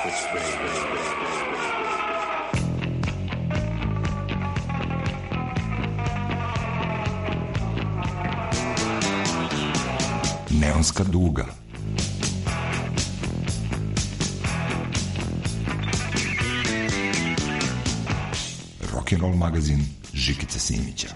Neonska duga. Rock'n'roll magazin Žikice Simića.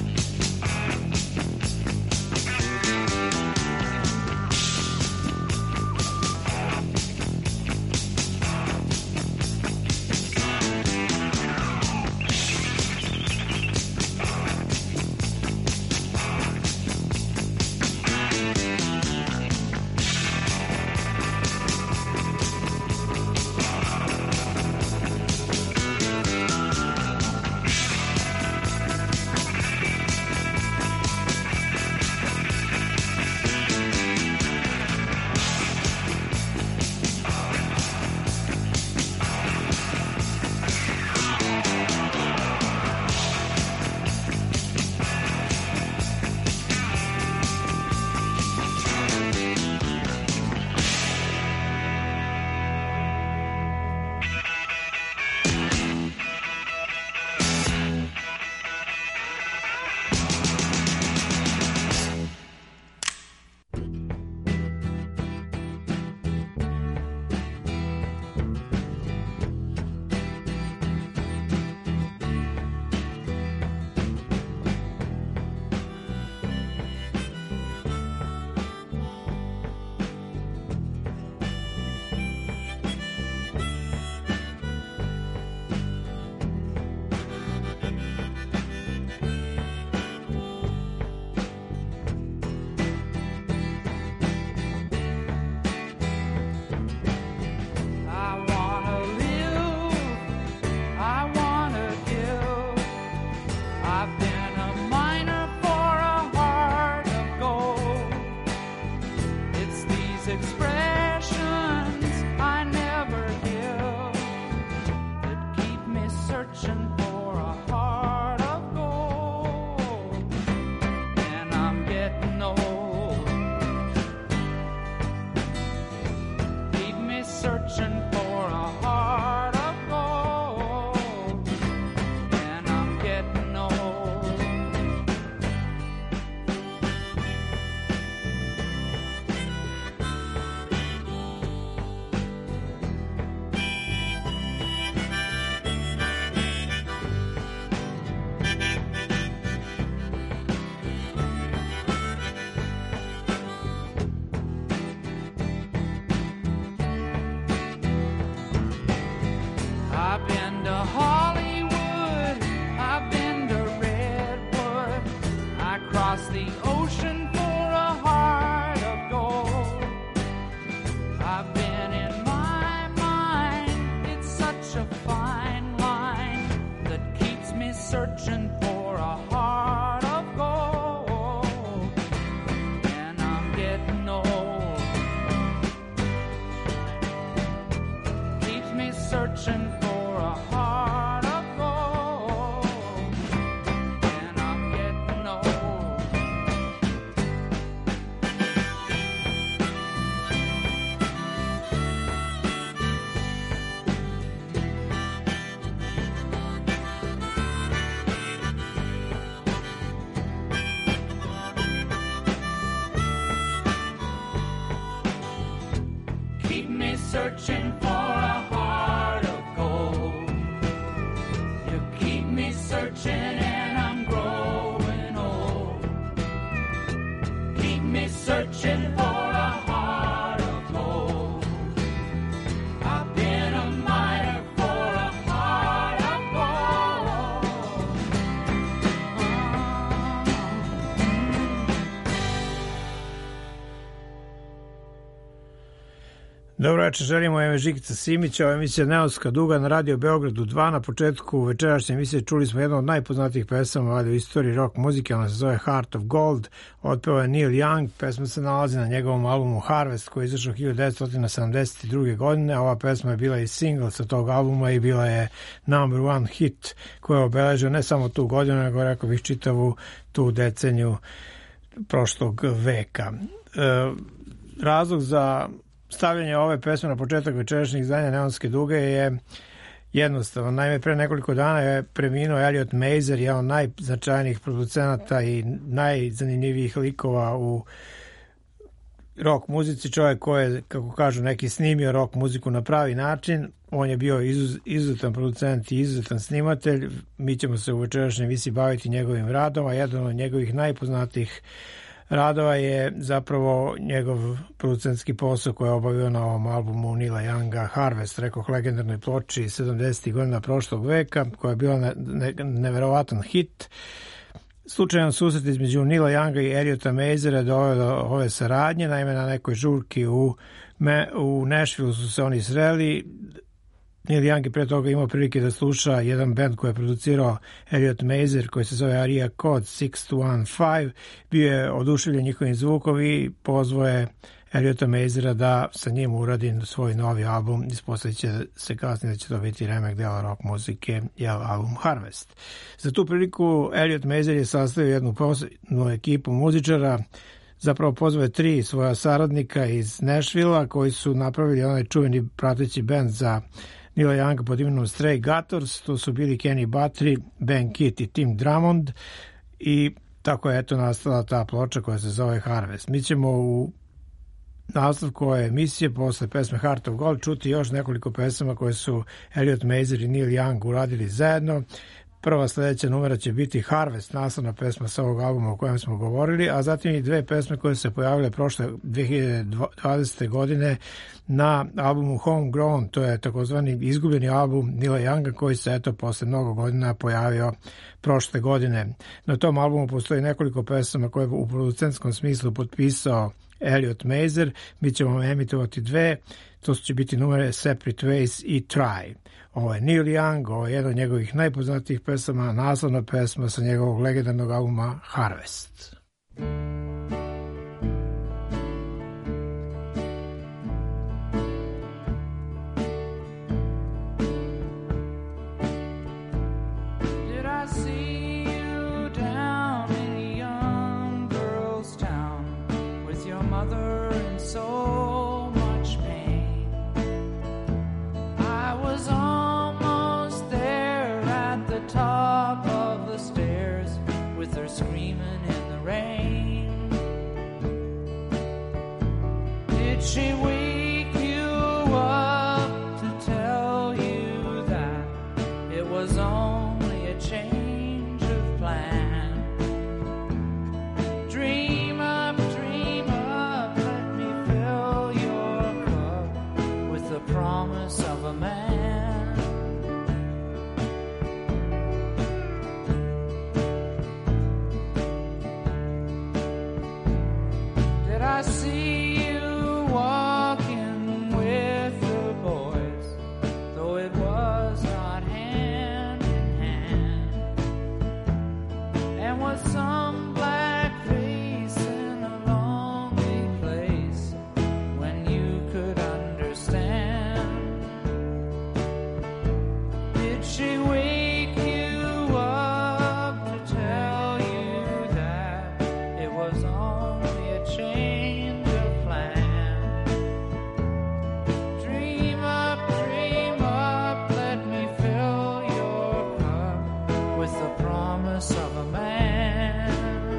Searching for a heart of gold. You keep me searching and I'm growing old. Keep me searching for a heart of gold. I've been a miner for a heart of gold. Dobro večer, želimo ime Žikica Simića, ova emisija Neonska duga na Radio Beogradu 2. Na početku večerašnje emisije čuli smo jednu od najpoznatijih pesama u istoriji rock muzike, ona se zove Heart of Gold, otpeo je Neil Young, pesma se nalazi na njegovom albumu Harvest koji je izašao 1972. godine, a ova pesma je bila i single sa tog albuma i bila je number one hit koja je obeležio ne samo tu godinu, nego rekao bih čitavu tu deceniju prošlog veka. Razlog za stavljanje ove pesme na početak večerašnjeg izdanja Neonske duge je jednostavno. Naime, pre nekoliko dana je preminuo Elliot Mazer, jedan od najznačajnijih producenata i najzanimljivijih likova u rock muzici, čovjek koji je, kako kažu neki, snimio rock muziku na pravi način. On je bio izuzetan producent i izuzetan snimatelj. Mi ćemo se u večerašnjoj emisiji baviti njegovim radom, a jedan od njegovih najpoznatijih radova je zapravo njegov producentski posao koji je obavio na ovom albumu Neila Younga Harvest, rekoh, legendarnoj ploči 70. godina prošlog veka, koja je bila neverovatan hit. Slučajan susret između Neila Younga i Elliota Mazera doveo do ove saradnje. Naime, na nekoj žurki u Nashvilleu su se oni sreli. Neil Young je pre toga imao prilike da sluša jedan band koji je producirao Elliot Mazer, koji se zove Area Code 6215. Bio je oduševljen njihovim zvukom i pozvao je Elliota Mazera da sa njim uradi svoj novi album. Ispostavit će se kasnije da će to biti remek dela rock muzike, album Harvest. Za tu priliku Elliot Mazer je sastavio jednu posebnu ekipu muzičara. Zapravo pozvao je 3 svoja saradnika iz Nashvillea koji su napravili onaj čuveni prateći band za Neila Younga pod imenom Stray Gators. To su bili Kenny Buttrey, Ben Kitt i Tim Drummond, i tako je eto nastala ta ploča koja se zove Harvest. Mi ćemo u nastavku ove emisije posle pesme Heart of Gold čuti još nekoliko pesama koje su Elliot Mazer i Neil Young uradili zajedno. Prva sledeća numera će biti Harvest, naslovna pesma sa ovog albuma o kojem smo govorili, a zatim i 2 pesme koje se pojavile prošle 2020. godine na albumu Homegrown. To je takozvani izgubljeni album Neila Younga koji se eto posle mnogo godina pojavio prošle godine. Na tom albumu postoji nekoliko pesama koje u producentskom smislu potpisao Elliot Mazer. Mi ćemo emitovati 2. To će biti numere Separate Ways i Try. Ovo je Neil Young, ovo je jedna od njegovih najpoznatijih pesama, naslovna pesma sa njegovog legendarnog albuma Harvest. Did I see you down in a young girl's town with your mother and so much pain? I was almost there at the top of the stairs with her screaming in the rain. Did she wake you up to tell you that it was only a change of plan? Dream up, let me fill your cup with the promise of a man. Did I see you walking with the boys, though it was not hand in hand? And was some black face in a lonely place when you could understand? Did she wake you up to tell you that it was only a change of plan? Dream up, let me fill your cup with the promise of a man.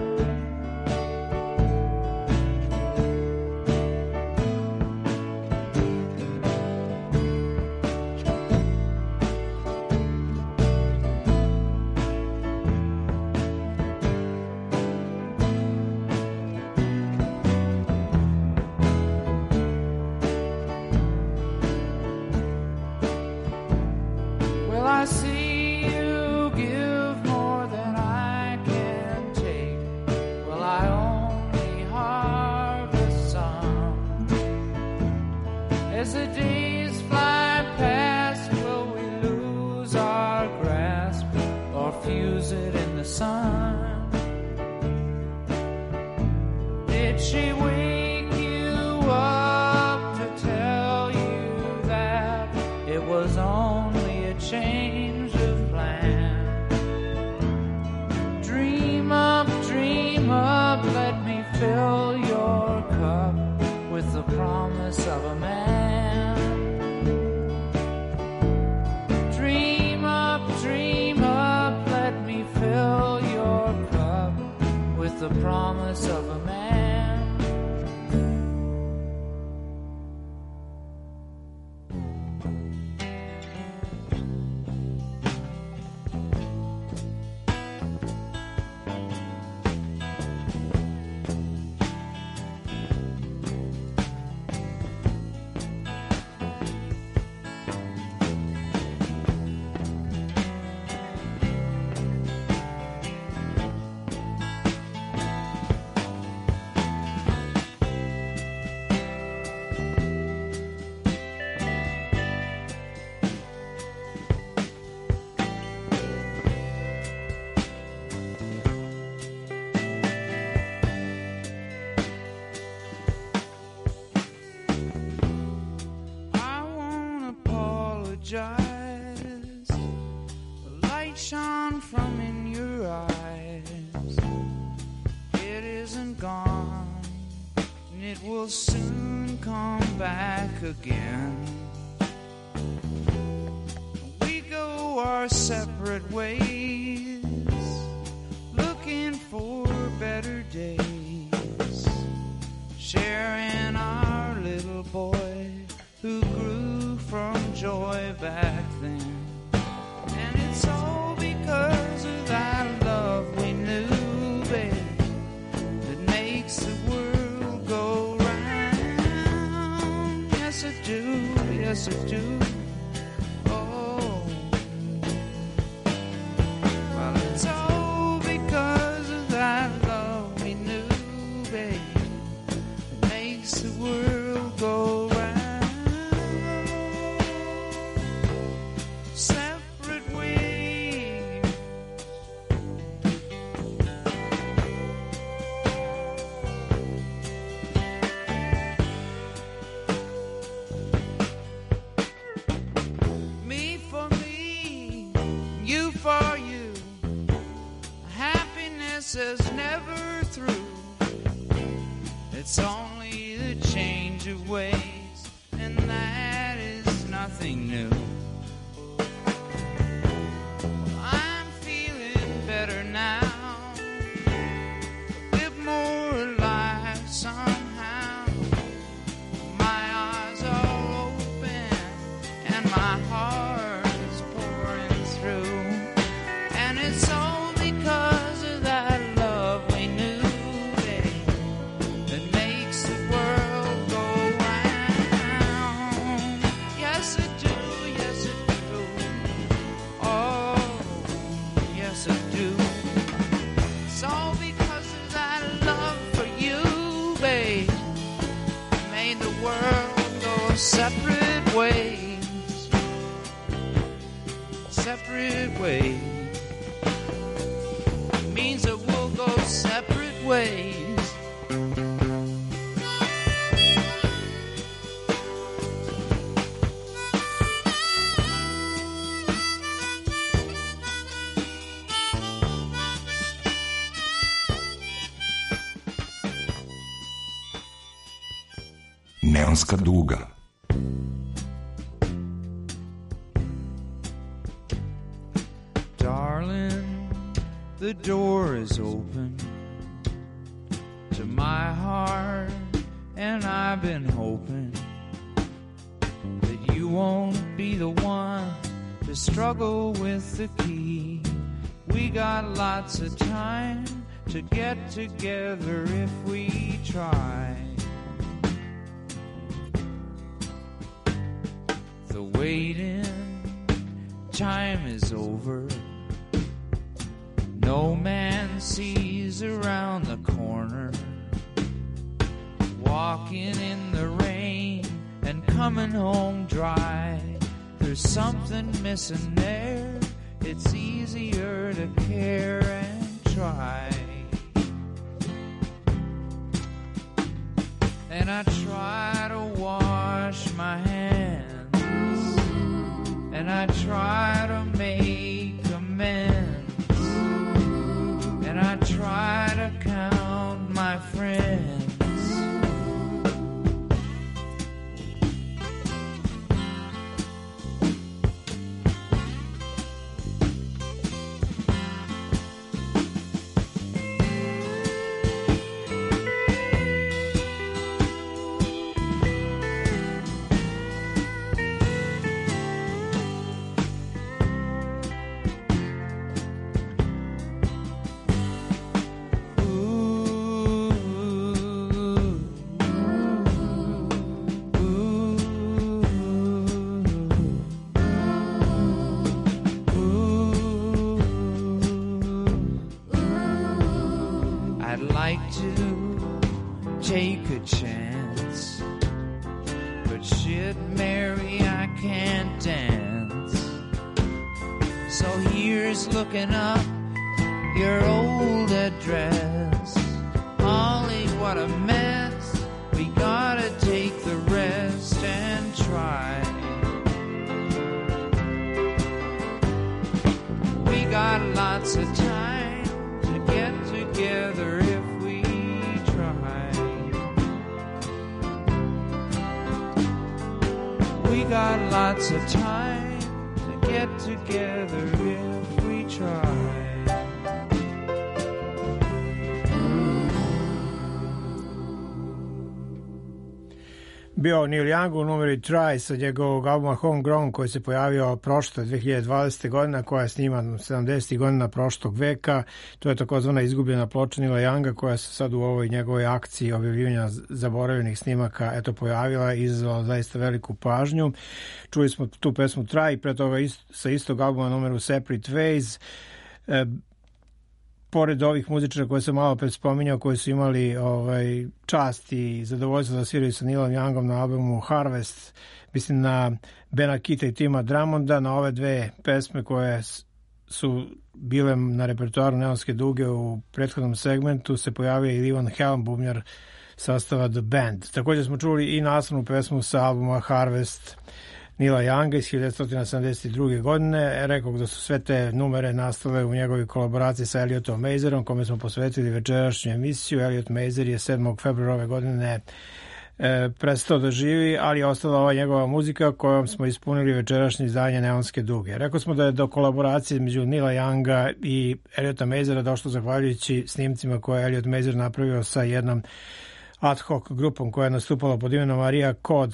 Will I see you give more than I can take? Will I only harvest some? As the days fly past, will we lose our grasp or fuse it in the sun? Did she wake you up to tell you that it was only a change of plan? Dream up, let me fill your cup with the promise of a man. Dream up, let me fill your cup with the promise of a man. The light shone from in your eyes. It isn't gone, and it will soon come back again. We go our separate ways, looking for better days, sharing our little boy who grew from joy back then. And it's all because of that love we knew, babe, that makes the world go round. Yes, I do, yes, I do. Oh, well, it's all because of that love we knew, babe, that makes the world go round. Is never through. It's only the change of ways, and that is nothing new. I'm feeling better now, a bit more alive somehow. My eyes are open and my heart is pouring through, and it's all because of that love we knew, babe, that makes the world go round. Yes, I do, yes, I do. Oh, yes, I do. It's all because of that love for you, babe, that made the world go separate ways, separate ways. Means that we'll go separate ways. Neonska duga. Darling, the door is open to my heart, and I've been hoping that you won't be the one to struggle with the key. We got lots of time to get together if we try. The waiting time is over. No man sees around the corner. Walking in the rain and coming home dry. There's something missing there. It's easier to care and try. And I try to wash my hands, and I try to make amends, and I try to count my friends. I'd like to take a chance, but shit, Mary, I can't dance. So here's looking up your old address. Ollie, what a mess. We gotta take the rest and try. We got lots of time to get together if we try. We got lots of time to get together if we try. Bio Neil Young u numeri Try sa njegovog albuma Homegrown koji se pojavio prošle 2020. godine, koja je sniman 70. godina prošlog veka. To je takozvana izgubljena ploča Neila Younga koja se sad u ovoj njegovoj akciji objavljivanja zaboravljenih snimaka pojavila i izazvala zaista veliku pažnju. Čuli smo tu pesmu Try, pre toga sa istog albuma numeru Separate Ways. Pored ovih muzičara koje sam malo pred spominjao, koji su imali čast i zadovoljstvo da sviraju sa Neilom Youngom na albumu Harvest, mislim na Bena Kita i Tima Drummonda, na ove dve pesme koje su bile na repertoaru Neonske duge u prethodnom segmentu se pojavio i Ivan Helm, bubnjar sastava The Band. Također smo čuli i naslovnu pesmu sa albuma Harvest Neila Younga iz 1972. godine. Rekao da su sve te numere nastale u njegovoj kolaboraciji sa Elliotom Mazerom, kome smo posvetili večerašnju emisiju. Elliot Mazer je 7. februara ove godine prestao da živi, ali je ostala ova njegova muzika kojom smo ispunili večerašnje izdanje Neonske duge. Rekao smo da je do kolaboracije između Neila Younga i Elliota Mazera došlo zahvaljujući snimcima koje je Elliot Mazer napravio sa jednom ad hoc grupom koja je nastupala pod imenom Aria Code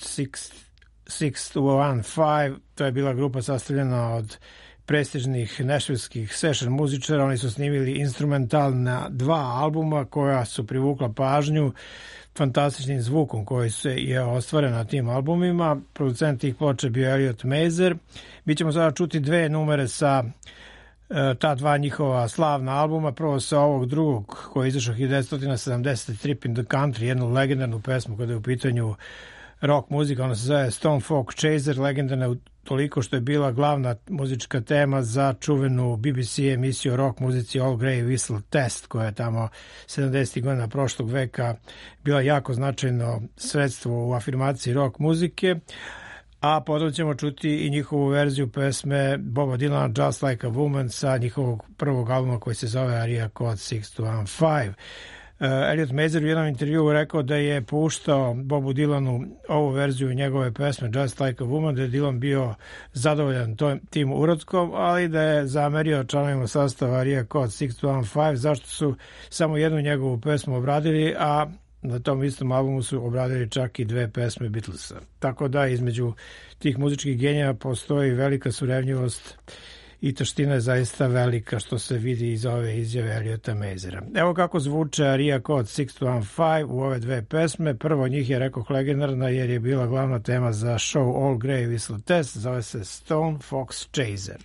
615. To je bila grupa sastavljena od prestižnih nešvilskih session muzičara. Oni su snimili instrumentalna 2 albuma koja su privukla pažnju fantastičnim zvukom koji je ostvaren na tim albumima. Producent tih ploča bio Elliot Mazer. Mi ćemo sada čuti 2 numere sa ta 2 njihova slavna albuma. Prvo sa ovog drugog koji je izašao 1970, Trip in the Country, jednu legendarnu pesmu kada je u pitanju rock muzika. Ona se zove Stone Folk Chaser, legendarna toliko što je bila glavna muzička tema za čuvenu BBC emisiju o rock muzici All Grey Whistle Test, koja je tamo 70. godina prošlog veka bila jako značajno sredstvo u afirmaciji rock muzike. A potom ćemo čuti i njihovu verziju pesme Boba Dylana Just Like a Woman sa njihovog prvog albuma koji se zove Aria Code 615. Elliot Mazer u jednom intervjuu rekao da je puštao Bobu Dylanu ovu verziju njegove pesme Just Like a Woman, da je Dylan bio zadovoljan tim urodkom, ali da je zamerio članovima sastava Aria Code 615 zašto su samo jednu njegovu pesmu obradili, a na tom istom albumu su obradili čak i 2 pesme Beatlesa. Tako da između tih muzičkih genija postoji velika surevnjivost i taština je zaista velika, što se vidi iz ove izjave Elliota Mazera. Evo kako zvuče Aria Code 615 u ove 2 pesme. Prvo od njih je, rekoh, legendarna jer je bila glavna tema za show All Grey Whistle Test, zove se Stone Fox Chaser.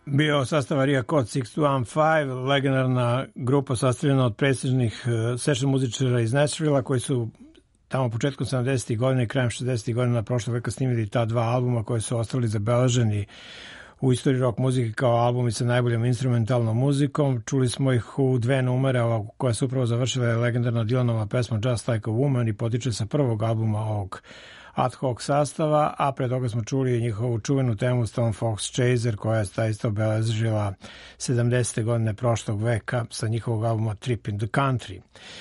bio sastava Ria Code 615, legendarna grupa sastavljena od prestižnih session muzičara iz Nashvilla koji su tamo početkom 70. godina i krajem 60. godina prošlog veka snimili ta dva albuma koji su ostali zabeleženi u istoriji rock muzike kao albumi sa najboljom instrumentalnom muzikom. Čuli smo ih u dve numere koja su upravo završile legendarna Dylanova pesma Just Like a Woman i potiče sa prvog albuma ovog ad hoc sastava, a pre toga smo čuli njihovu čuvenu temu Stone Fox Chaser koja je isto obeležila 70. godine prošlog veka sa njihovog albuma Trip in the Country.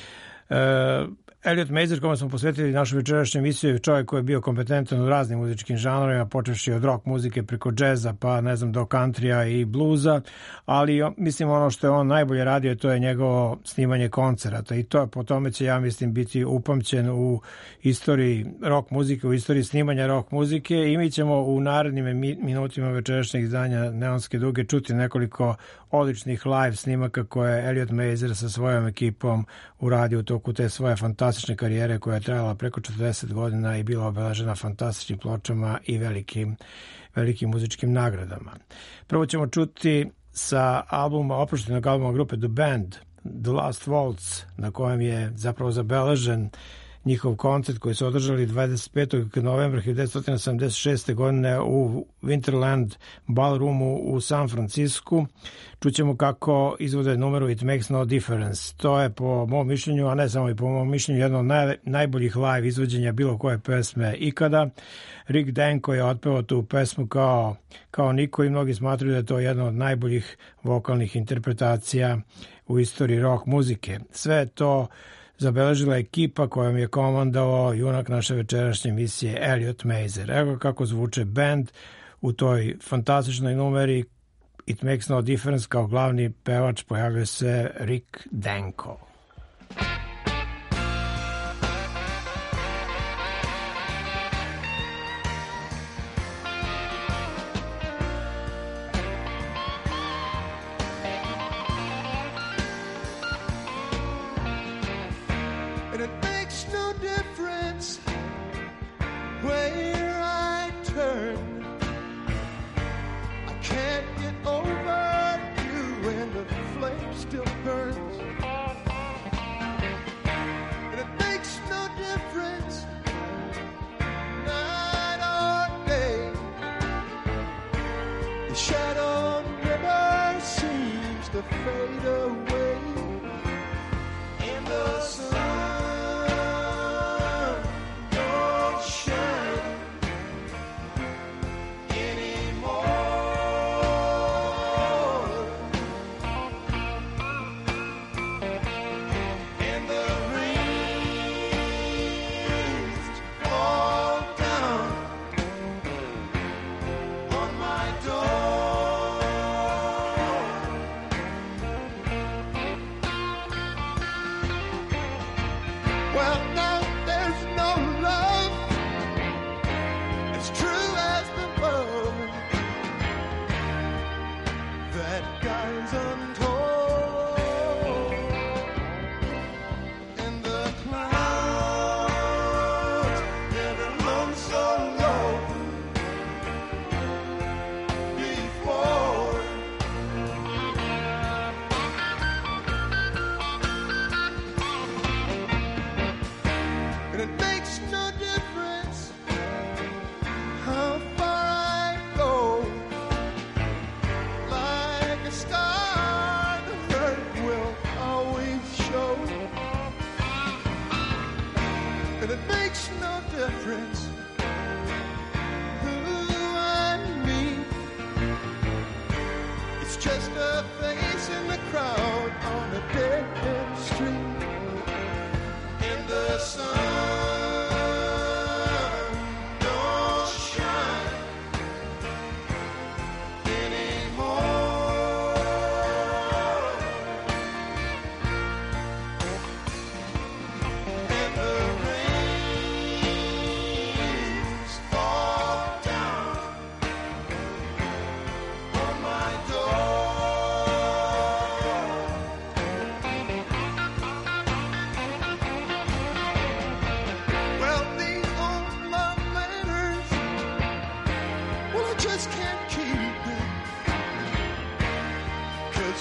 Elliot Mazer, kome smo posvetili našu večerašnju emisiju, je čovjek koji je bio kompetentan u raznim muzičkim žanrovima, počevši od rock muzike preko džeza, pa ne znam, do countrya i bluza, ali mislim ono što je on najbolje radio, to je njegovo snimanje koncerata i to po tome će, ja mislim, biti upamćen u istoriji rock muzike, u istoriji snimanja rock muzike i mi ćemo u narednim minutima večerašnjeg izdanja Neonske duge čuti nekoliko odličnih live snimaka koje je Elliot Mazer sa svojom ekipom uradio u toku te svoje fantastične karijere koja je trajala preko 40 godina i bila obeležena fantastičnim pločama i velikim muzičkim nagradama. Prvo ćemo čuti sa oproštenog albuma grupe The Band, The Last Waltz, na kojem je zapravo zabeležen njihov koncert koji su održali 25. novembra 1976. godine u Winterland Ballroomu u San Francisku. Čućemo kako izvode numeru It Makes No Difference. To je po mom mišljenju, a ne samo i po mom mišljenju, jedno od najboljih live izvođenja bilo koje pesme ikada. Rick Danko je otpevao tu pesmu kao niko i mnogi smatraju da je to jedna od najboljih vokalnih interpretacija u istoriji rock muzike. Sve to zabeležila ekipa kojom je komandovao junak naše večerašnje emisije Elliot Mazer. Evo kako zvuče band u toj fantastičnoj numeri It Makes No Difference. Kao glavni pevač pojavljuje se Rick Danko.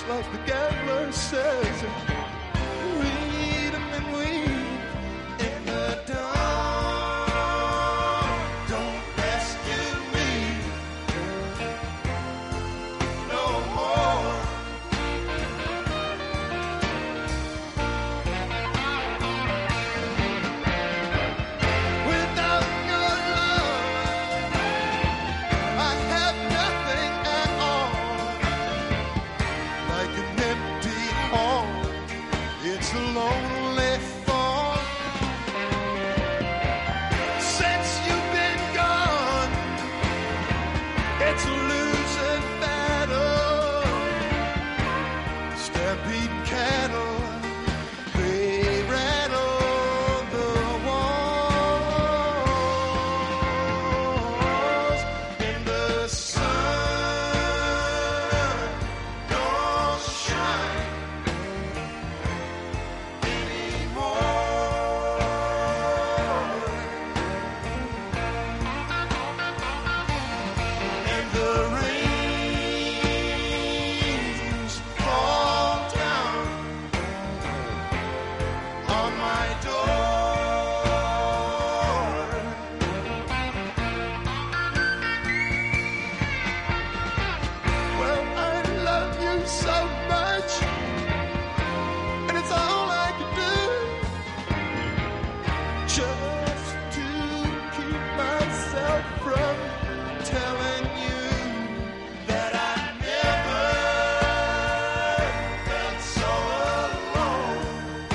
like the gambler says. Read them and weep in the dawn. Don't rescue me no more. Without your love, I have nothing at all. Like an empty hall, it's a lonely fall. Since you've been gone, it's a losing battle. Stampeding cattle, they rattle the walls. In the sun don't shine anymore. And the rains fall down on my door. Well, I love you so much, and it's all I can do just to keep myself from telling you that I never felt so alone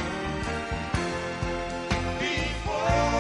before.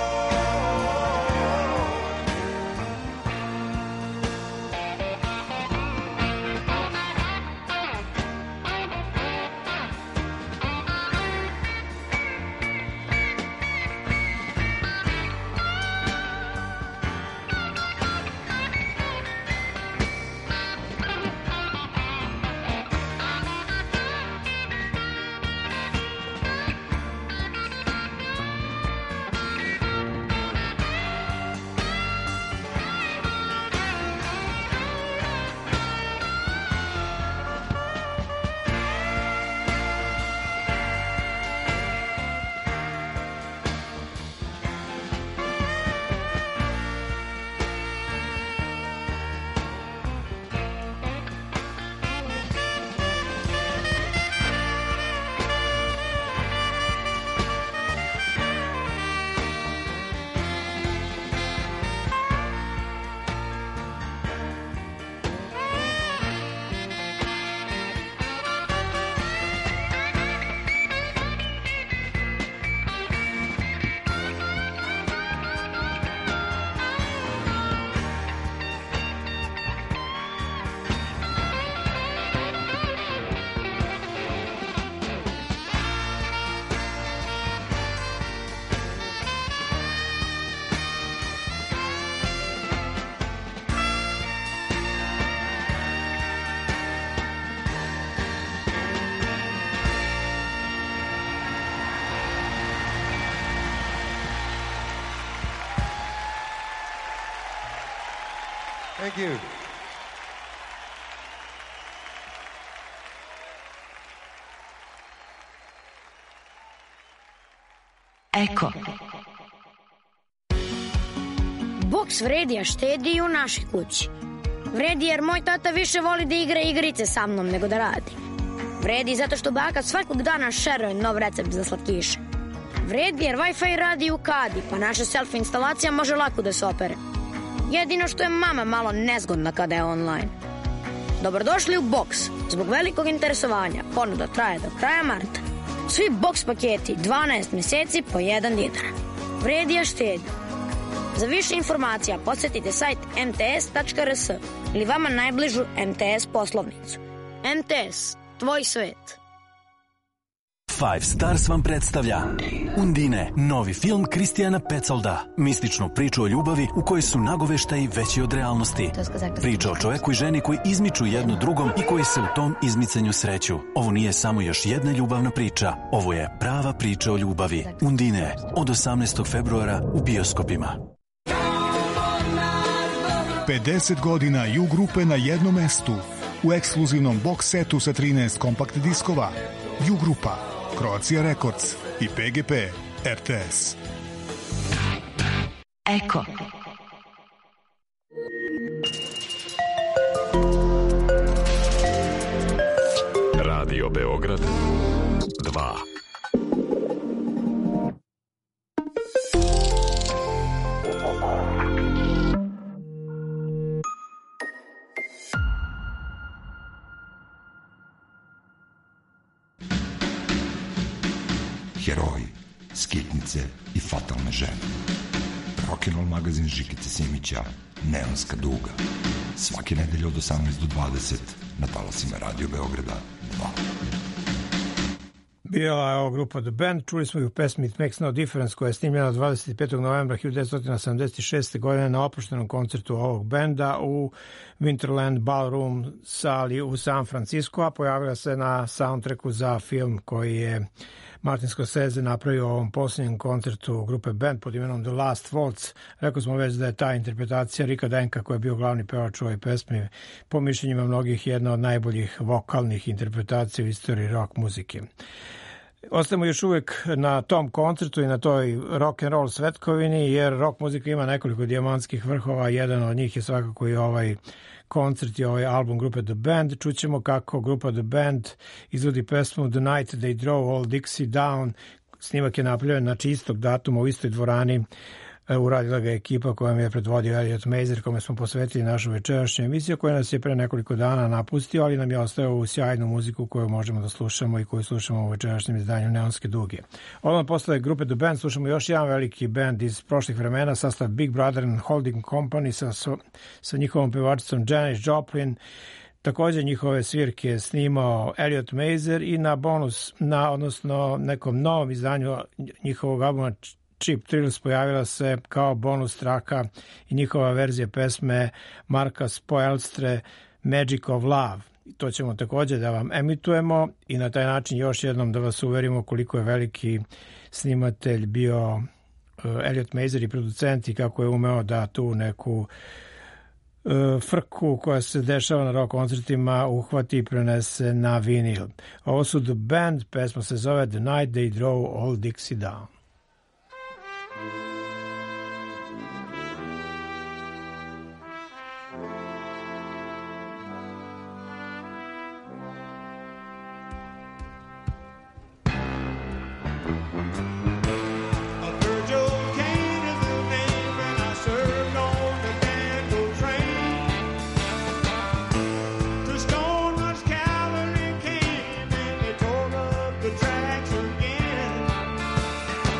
Thank you. Eko. Boks vredi, a štedi i u našoj kući. Vredi jer moj tata više voli da igra igrice sa mnom nego da radi. Vredi zato što baka svakog dana šeruje nov recept za slatkiše. Vredi jer Wi-Fi radi u kadi, pa naša self instalacija može lako da se opere. Jedino što je mama malo nezgodna kada je online. Dobrodošli u Boks. Zbog velikog interesovanja ponuda traje do kraja marta. Svi Boks paketi 12 meseci po 1 dinar. Vredi, a štedi. Za više informacija posjetite sajt mts.rs ili vama najbližu MTS poslovnicu. MTS, tvoj svet. Five Stars vam predstavlja Undine, novi film Kristijana Petsolda. Mističnu priču o ljubavi u kojoj su nagoveštaji veći od realnosti. Priča o čoveku i ženi koji izmiču jedno drugom i koji se u tom izmicanju sreću. Ovo nije samo još jedna ljubavna priča. Ovo je prava priča o ljubavi. Undine, od 18. februara u bioskopima. 50 godina U grupe na jednom mestu. u ekskluzivnom box setu sa 13 kompakt diskova, U-Grupa, Croatia Records i PGP RTS. Eko. Radio Beograd 2. Heroji, skitnice i fatalne žene. Rock'n'roll magazin Žikice Simića, Neonska duga. Svake nedelje od 18 do 20 na talasima Radio Beograda 2. Bila je ovo grupa The Band, čuli smo ju u pesmi It Makes No Difference koja je snimljena 25. novembra 1976. godine na opuštenom koncertu ovog benda u Winterland Ballroom sali u San Francisco, a pojavila se na soundtracku za film koji je Martin Scorsese napravio u ovom posljednjem koncertu grupe Band pod imenom The Last Waltz. Rekao smo već da je ta interpretacija Rika Denka, koji je bio glavni pevač u ovoj pesmi, po mišljenjima mnogih jedna od najboljih vokalnih interpretacija u istoriji rock muzike. Ostajemo još uvek na tom koncertu i na toj rock and roll svetkovini, jer rock muzika ima nekoliko dijamantskih vrhova. Jedan od njih je svakako i ovaj koncert i ovaj album grupe The Band. Čućemo kako grupa The Band izvodi pesmu The Night They Drove Old Dixie Down. Snimak je napravljen na istog datuma u istoj dvorani. Uradila ga ekipa kojom je predvodio Elliot Mazer, kome smo posvetili našu večerašnju emisiju, koja nas je pre nekoliko dana napustio, ali nam je ostavio u sjajnu muziku koju možemo da slušamo i koju slušamo u večerašnjem izdanju Neonske duge. Odmah posle grupe The Band slušamo još jedan veliki band iz prošlih vremena, sastav Big Brother and Holding Company sa njihovom pevačicom Janis Joplin. Također njihove svirke je snimao Elliot Mazer i na bonus, odnosno nekom novom izdanju njihovog albuma Cheap Thrills pojavila se kao bonus traka i njihova verzija pesme Marka Spoelstre Magic of Love. To ćemo također da vam emitujemo i na taj način još jednom da vas uverimo koliko je veliki snimatelj bio Elliot Mazer i producent i kako je umeo da tu neku frku koja se dešava na rock koncertima uhvati i prenese na vinil. Ovo su The Band, pesma se zove The Night They Drove Old Dixie Down. Tracks again.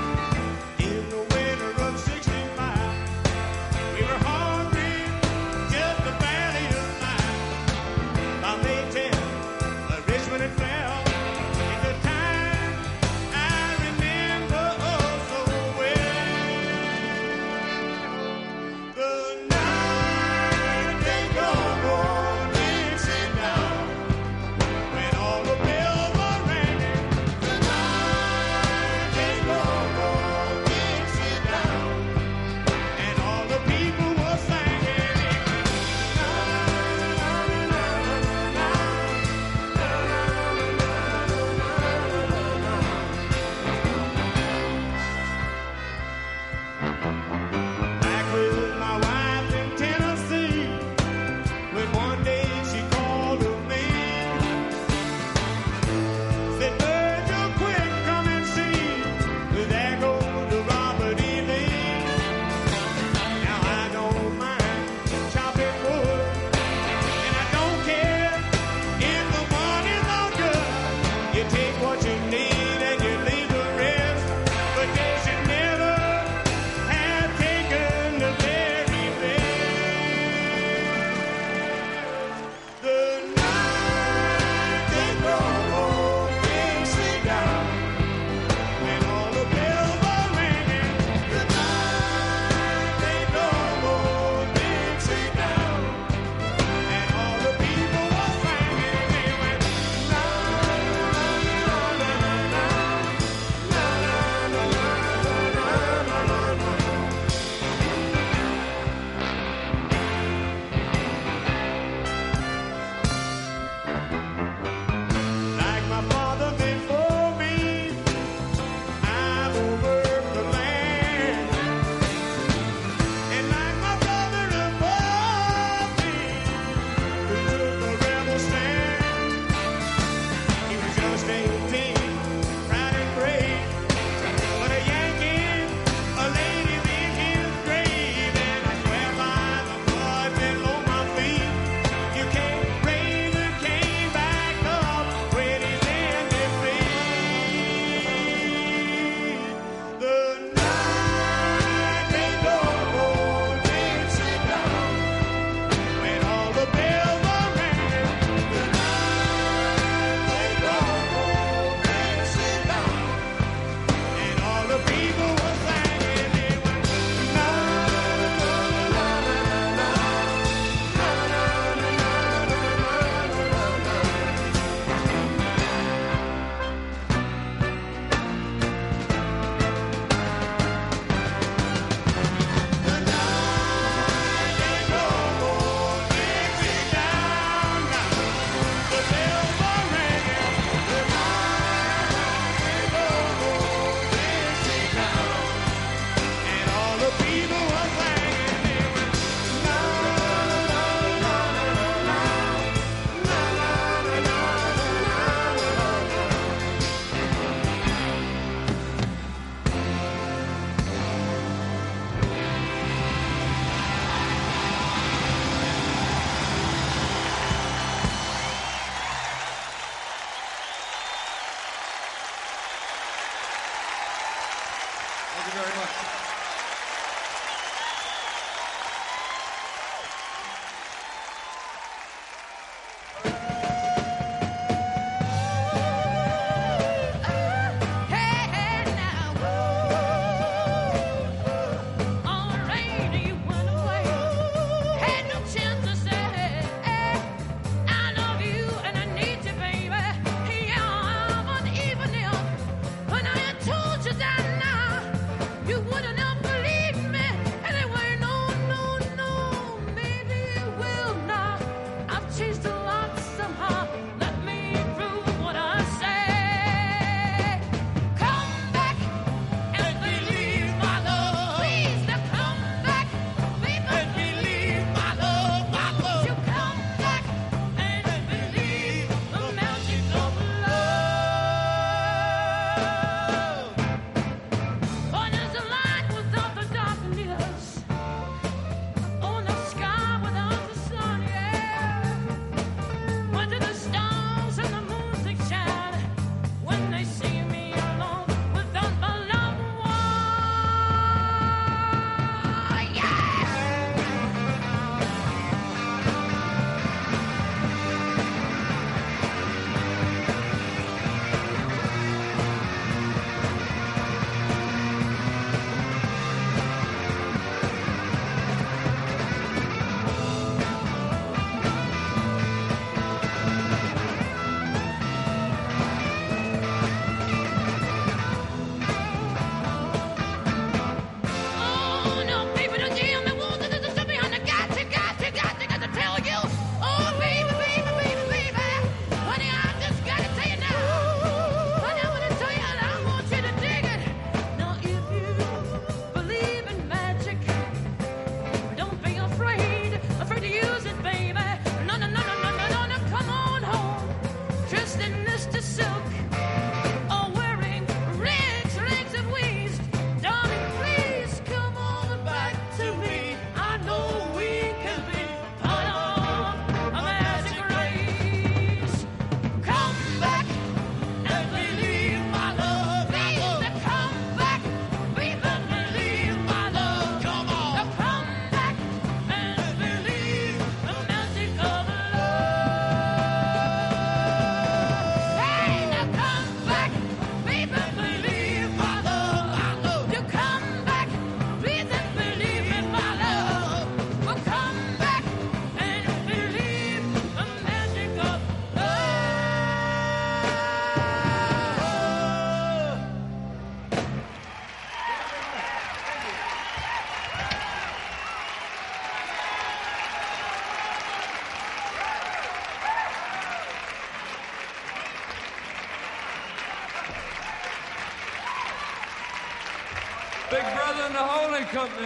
and the Holding Company.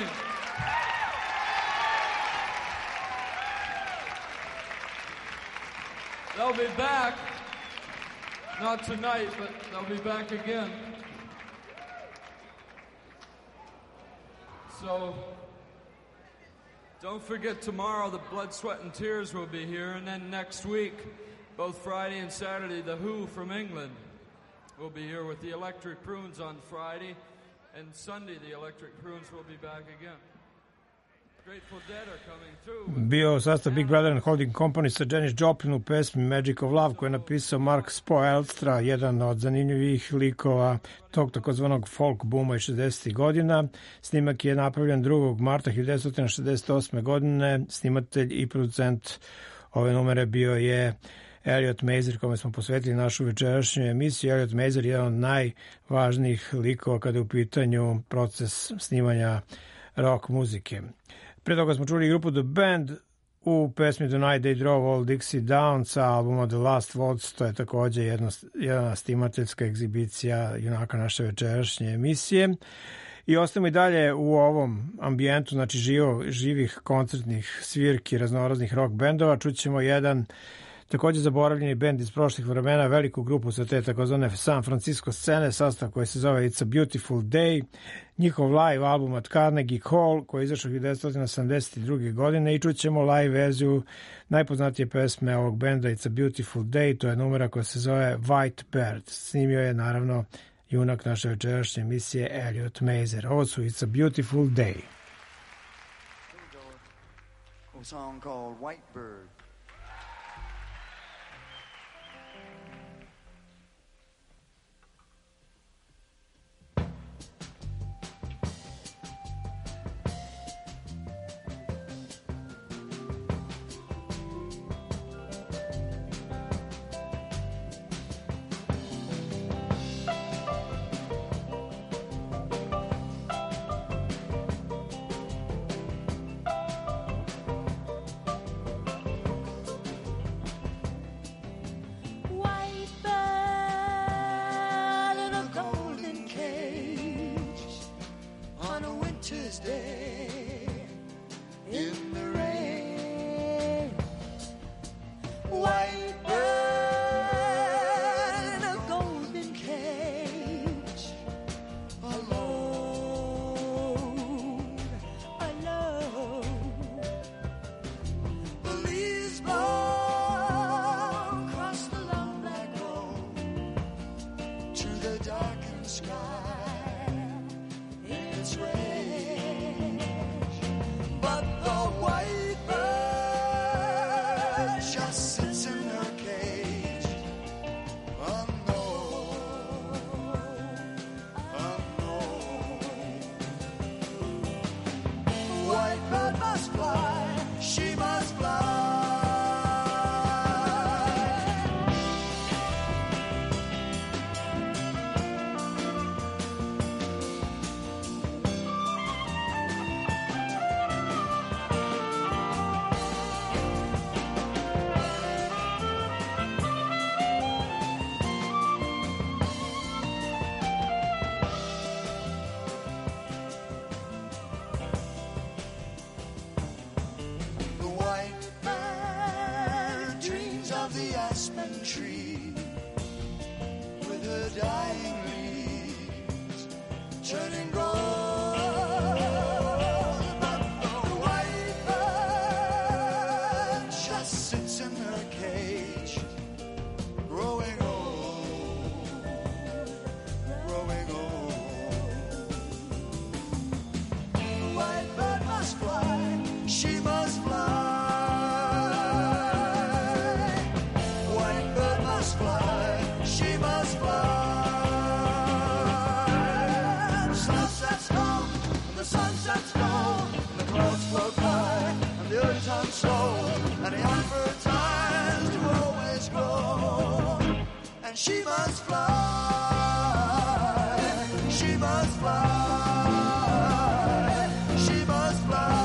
They'll be back, not tonight, but they'll be back again. So, don't forget tomorrow the Blood, Sweat, and Tears will be here, and then next week, both Friday and Saturday, the Who from England will be here with the Electric Prunes on Friday, and Sunday the Electric Prunes will be back again. Grateful Dead are coming through. Bio sastav Big Brother and Holding Company sa Janis Joplin u pesmi Magic of Love koju je napisao Mark Spoelstra, jedan od zanimljivih likova tog takozvanog folk booma iz 60. godina. Snimak je napravljen 2. marta 1968. godine. Snimatelj i producent ove numere bio je Elliot Mazer, kome smo posvetili našu večerašnju emisiju. Elliot Mazer je jedan od najvažnijih likova kada je u pitanju proces snimanja rock muzike. Pre toga smo čuli grupu The Band u pesmi The Night They Drove All Dixie Down sa albuma The Last Waltz. To je takođe jedna snimateljska egzibicija junaka naše večerašnje emisije. I ostajemo i dalje u ovom ambijentu, znači živih koncertnih svirki raznoraznih rock bendova. Čućemo jedan takođe zaboravljeni bend iz prošlih vremena, veliku grupu sa te takozvane San Francisco scene, sastav koji se zove It's a Beautiful Day, njihov live album at Carnegie Hall koji je izašao 1972. godine i čućemo live verziju najpoznatije pesme ovog benda It's a Beautiful Day, to je numera koja se zove White Bird. Snimio je naravno junak naše večerašnje emisije Elliot Mazer. Ovo su It's a Beautiful Day. A song called White Bird. Tree with her dying leaves turning gold, but the white bird just sits in her cage, growing old, growing old. The white bird must fly, she must fly. And the advertised to always grow, and she must fly, she must fly, she must fly.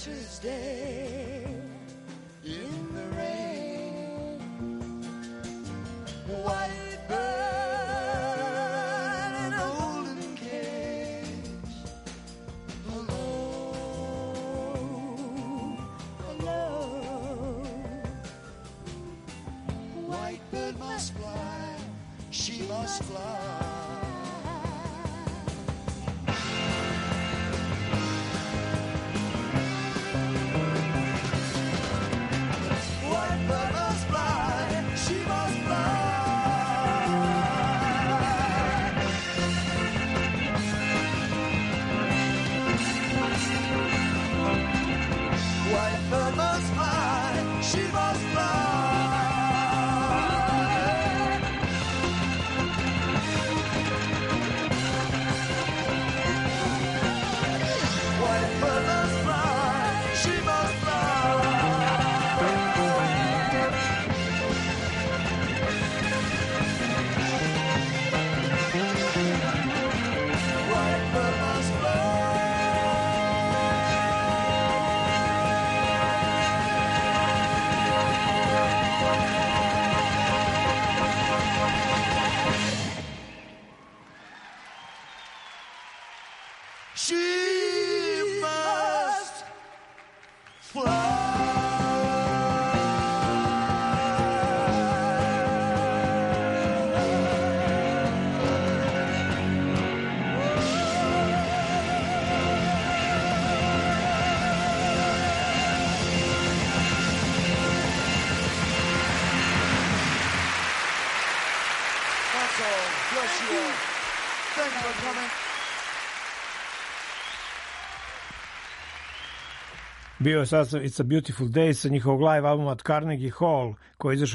winter's day in the rain. White bird in a golden cage. Hello, hello. White bird must fly, she must fly. Bio je sastav It's a Beautiful Day sa njihovog live albuma at Carnegie Hall, koji je izašao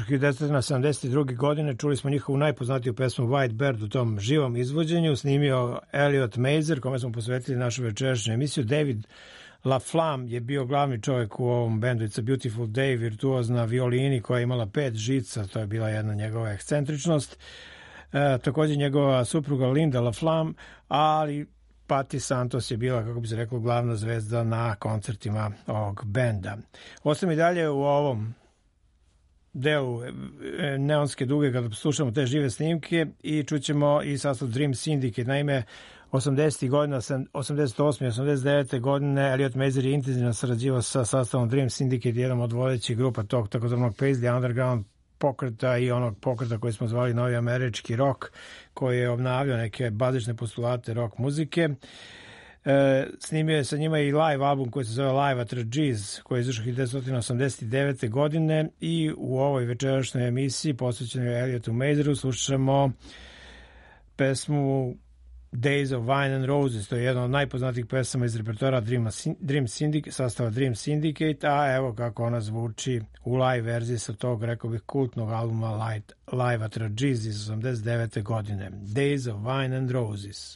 1972. godine. Čuli smo njihovu najpoznatiju pesmu White Bird u tom živom izvođenju. Snimio Elliot Mazer, kome smo posvetili našu večerašnju emisiju. David LaFlamme je bio glavni čovjek u ovom bendu It's a Beautiful Day, virtuoz na violini koja je imala 5 žica, to je bila jedna njegova ekscentričnost. Također njegova supruga Linda LaFlamme, ali Patti Santos je bila, kako bi se reklo, glavna zvezda na koncertima ovog benda. Ostajem i dalje u ovom delu Neonske duge kada slušamo te žive snimke i čućemo i sastav Dream Syndicate. Naime, 80. godina, 88. i 89. godine Elliot Mazer je intenzivno sarađivao sa sastavom Dream Syndicate, jednom od vodećih grupa tog takozvanog Paisley Underground pokreta i onog pokreta koji smo zvali Novi američki rock, koji je obnavljao neke bazične postulate rock muzike. Snimio je sa njima i live album koji se zove Live at Rajiz, koji je izašao 1989. godine i u ovoj večerašnjoj emisiji posvećenoj Elliotu Mazeru slušamo pesmu Days of Wine and Roses, to je jedna od najpoznatijih pesama iz repertoara sastava Dream Syndicate, a evo kako ona zvuči u live verziji sa tog, rekao bih, kultnog albuma Live at Rajiz iz 89. godine. Days of Wine and Roses.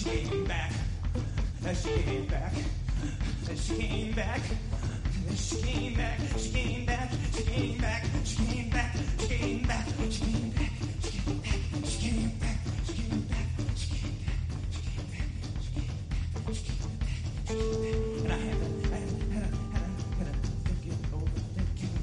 She came back. She came back. She came back. She came back. She came back. She came back. She came back. She came back. She came back. She came back. She came back. She came back. She came back. And I had to think it over, think it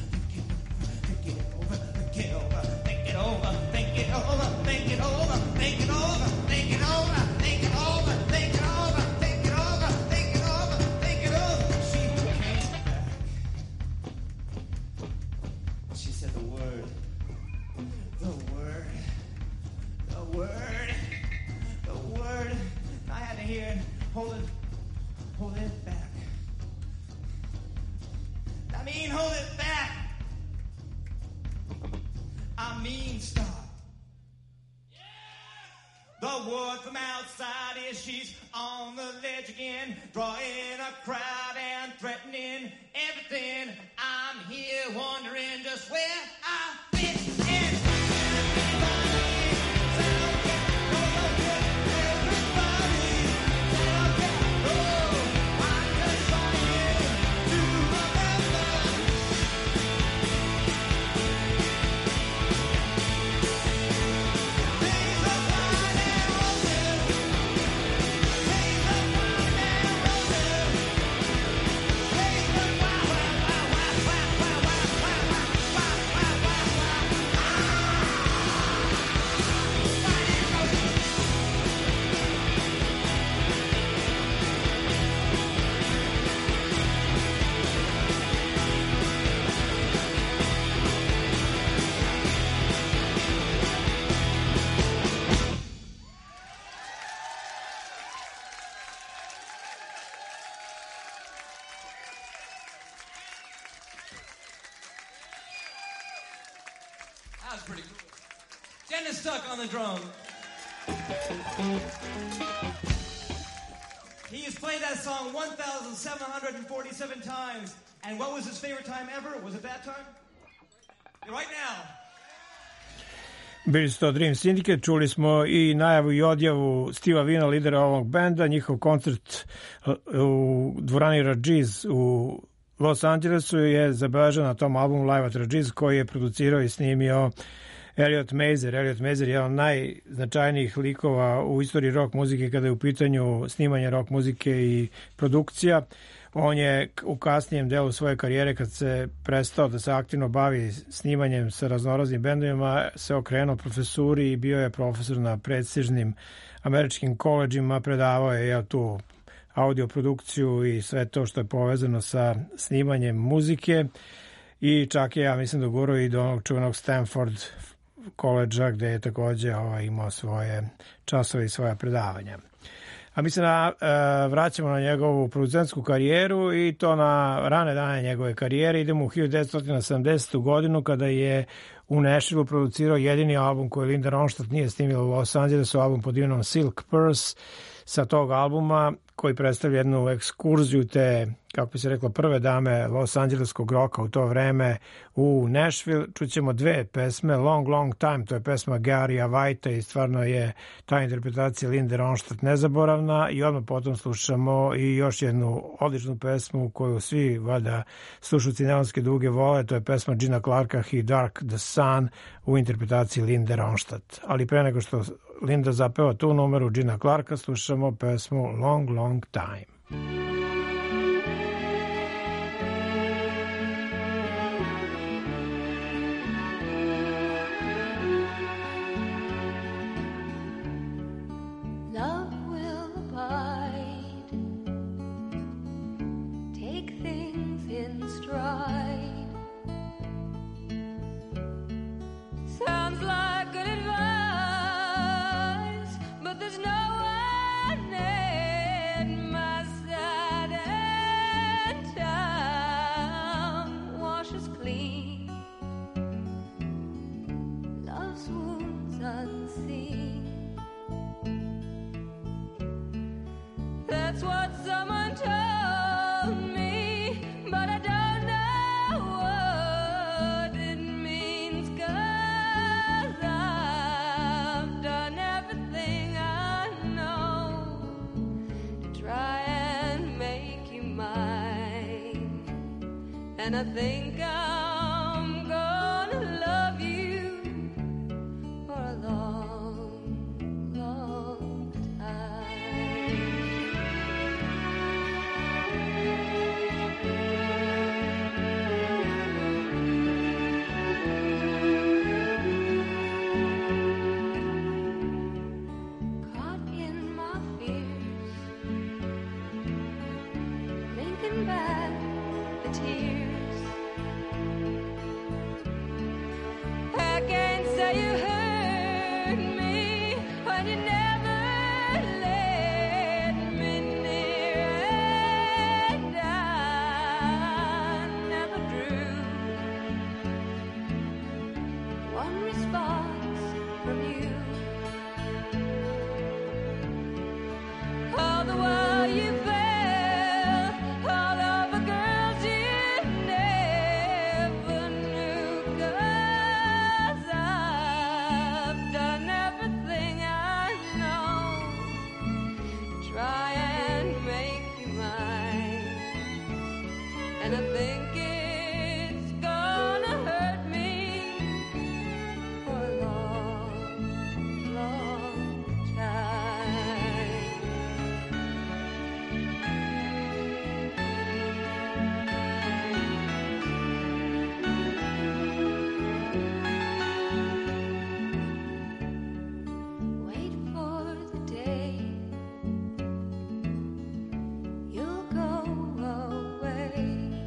over, think it over, think it over, think it over, think it over, think it over, think it over, think it over, think it over, think it over, think it over, think it over. She came back. She said the word, the word, the word, the word. And I had to hear it. Hold it back. I mean, hold it back. I mean, stop. The word from outside is she's on the ledge again, drawing a crowd and threatening everything. I'm here wondering just where I fit in. That was pretty cool. Dennis Stuck on the drum. He has played that song 1,747 times. And what was his favorite time ever? Was it that time? Right now. Bili su to Dream Syndicate, čuli smo i najavu i odjavu Steve'a Vina, lidera ovog benda, njihov koncert u dvorani Rajiz u Los Angelesu je zabeležen na tom albumu Live at Rajiz koji je producirao i snimio Elliot Mazer. Elliot Mazer je jedan od najznačajnijih likova u istoriji rock muzike kada je u pitanju snimanje rock muzike i produkcija. On je u kasnijem delu svoje karijere, kad se prestao da se aktivno bavi snimanjem sa raznoraznim bendovima, se okrenuo profesuri i bio je profesor na prestižnim američkim koledžima, predavao je tu audio produkciju i sve to što je povezano sa snimanjem muzike i čak je, ja mislim, dogurao i do onog čuvenog Stanford koledža gde je takođe imao svoje časove i svoja predavanja. A mi se vraćamo na njegovu producentsku karijeru i to na rane dane njegove karijere. Idemo u 1970. godinu kada je u Nashvilleu producirao jedini album koji Linda Ronstadt nije snimila u Los Angelesu, album pod imenom Silk Purse. Sa tog albuma koji predstavlja jednu ekskurziju te, kako bi se reklo, prve dame Los Angeleskog roka u to vreme u Nashville. Čućemo dve pesme, Long Long Time, to je pesma Garija Whitea i stvarno je ta interpretacija Linde Ronstadt nezaboravna, i odmah potom slušamo i još jednu odličnu pesmu koju svi valjda slušalci Neonske duge vole, to je pesma Gina Clarka He Dark the Sun u interpretaciji Linde Ronstadt. Ali pre nego što Linda zapeva tu numeru Gina Clarka, slušamo pesmu Long Long Time. Know And I think I'm gonna love you for a long, long time. Caught in my fears, thinking back the tears. I can't say you hurt me when you never let me near, and I never drew one response from you. All the while you fell all over girls you never knew, 'cause I've done everything I know to try and make you mine, and I think it's gonna hurt me for a long, long time. Wait for the day you'll go away,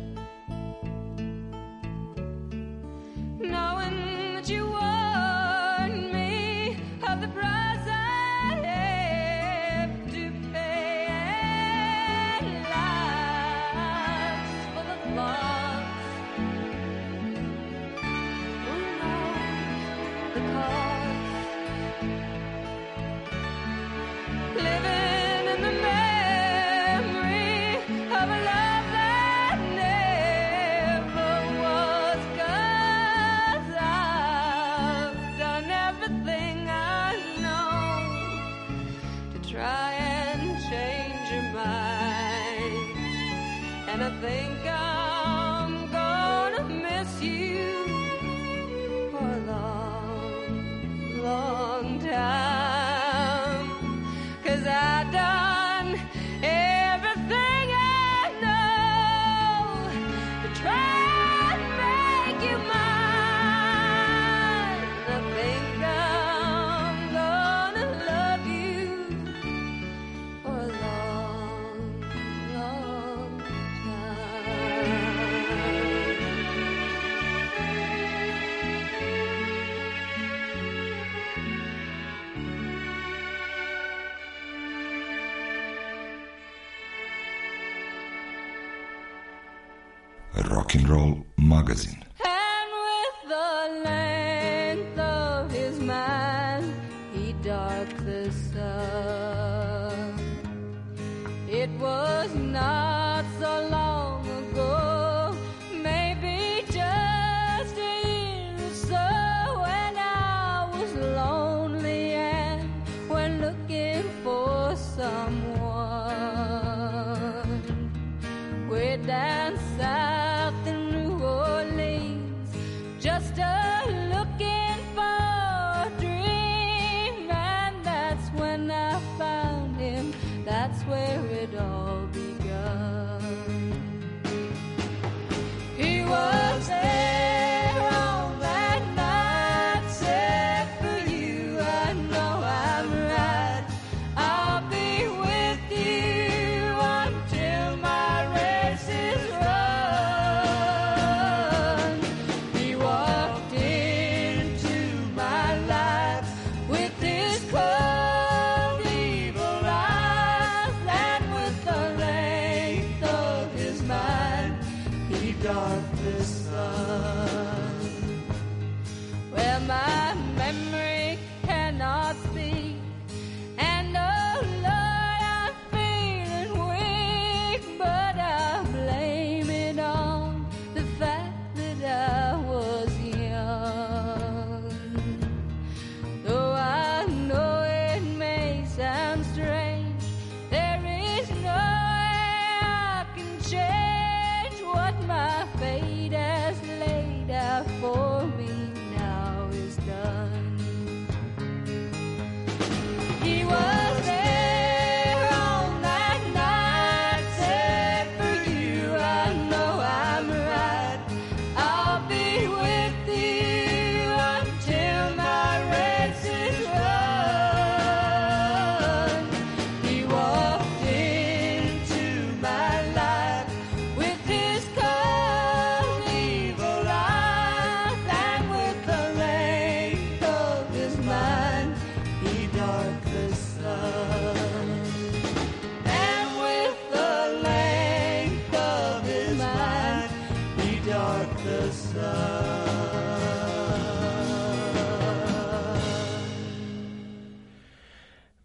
knowing that you warned me of the price I have to pay, and life's full of loss. Who knows the cause? Living in the memory of a love that never was, 'cause I've done everything I know to try and change your mind, and I think I'm gonna miss you for a long, long time, 'cause I done everything I know to try and make you mine. I think I'm gonna love you for a long, long time. Rock and Roll magazin. And with the length of his mind, he darked the sun. It was not so long ago, maybe just a year or so, when I was lonely and when looking for someone. Way down south in New Orleans, just a looking for a dream, and that's when I found him. That's where it all begun. He was there on that night, said, "For you, I know I'm right. I'll be with you until my race is run." He walked into my life with his cold, evil eyes, and with the land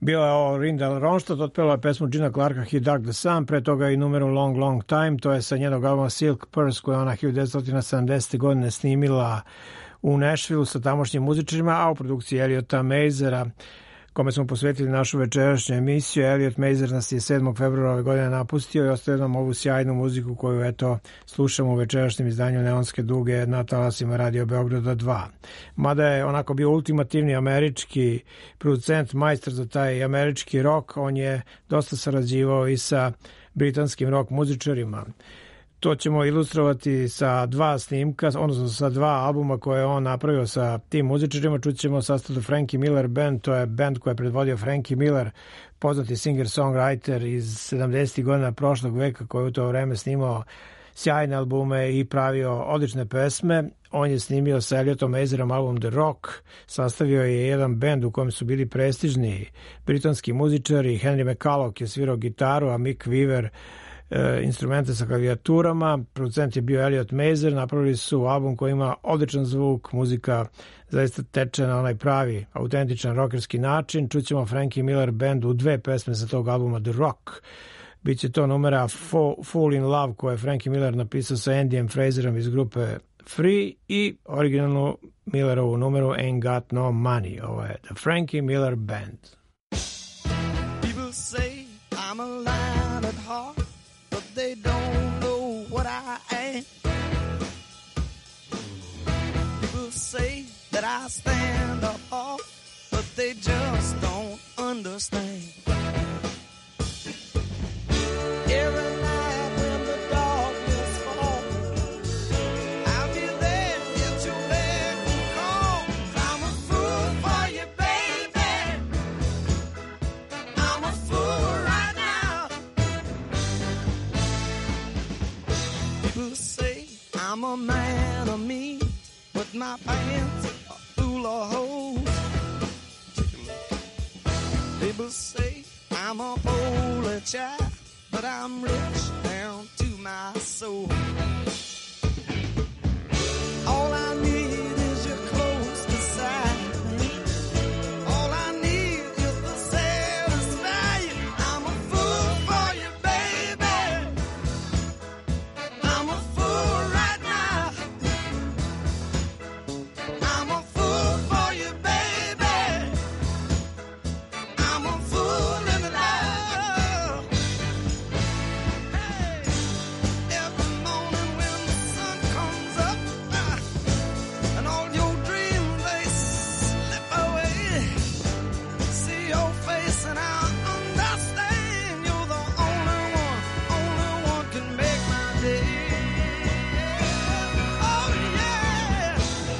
Bila je ovo Rindal Ronstadt, otpela je pesmu Gina Clarka He Dug the Sun, pre toga i numeru Long Long Time, to je sa njenog albuma Silk Purse koja ona 1970. godine snimila u Nashvilleu sa tamošnjim muzičarima, a u produkciji Eliota Mazera, kome smo posvetili našu večerašnju emisiju. Eliot Mazer nas je 7. februara ove godine napustio i ostavio nam ovu sjajnu muziku koju eto slušamo u večerašnjem izdanju Neonske duge na talasima Radio Beograda 2. Mada je onako bio ultimativni američki producent, majstor za taj američki rock, on je dosta sarađivao i sa britanskim rock muzičarima. To ćemo ilustrovati sa dva snimka, odnosno sa dva albuma koje je on napravio sa tim muzičarima. Čućemo sastav Frankie Miller Band, to je band koji je predvodio Frankie Miller, poznati singer-songwriter iz 70. godina prošlog veka koji je u to vreme snimao sjajne albume i pravio odlične pesme. On je snimio sa Eliotom Mazerom album The Rock, sastavio je jedan band u kojem su bili prestižni britanski muzičari, Henry McCulloch je svirao gitaru, a Mick Weaver instrumente sa klavijaturama. Producent je bio Eliot Mazer, napravili su album koji ima odličan zvuk, muzika zaista teče na onaj pravi, autentičan rockerski način. Čućemo Frankie Miller Band u dve pesme sa tog albuma The Rock. Biće to numera Fall in Love koje je Frankie Miller napisao sa Andyjem Fraserom iz grupe Free i originalnu Millerovu numeru Ain't Got No Money. Ovo je The Frankie Miller Band. People say I'm a lion at heart, they don't know what I am. People say that I stand apart, but they just don't understand. Every night when the darkness falls, I'll be there at your beck and call. I'm a fool for you, baby. I'm a fool right now. People say I'm a man of me, but my pants are full of holes. People say I'm a poor child, but I'm rich down to my soul. All I need is your close beside me. All I need is to satisfy you. I'm a fool for you, baby. I'm a fool right now. I'm a fool for you, baby. I'm a fool in love. Hey, every morning when the sun comes up, and all your dreams they slip away. See your face and I understand you're the only one can make my day. Oh yeah.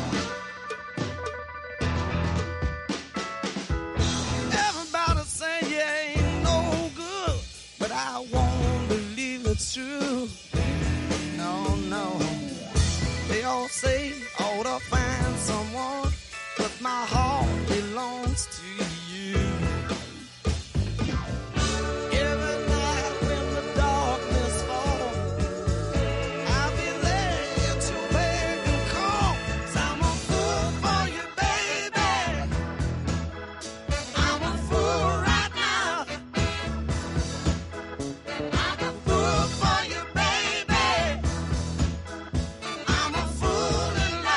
Everybody say you ain't no good, but I won't believe it's true. No, no. They all say I ought to find someone, but my heart belongs to you. Every night when the darkness falls, I'll be there at your beck and call. 'Cause I'm a fool for you, baby. I'm a fool right now. I'm a fool for you, baby. I'm a fool in love.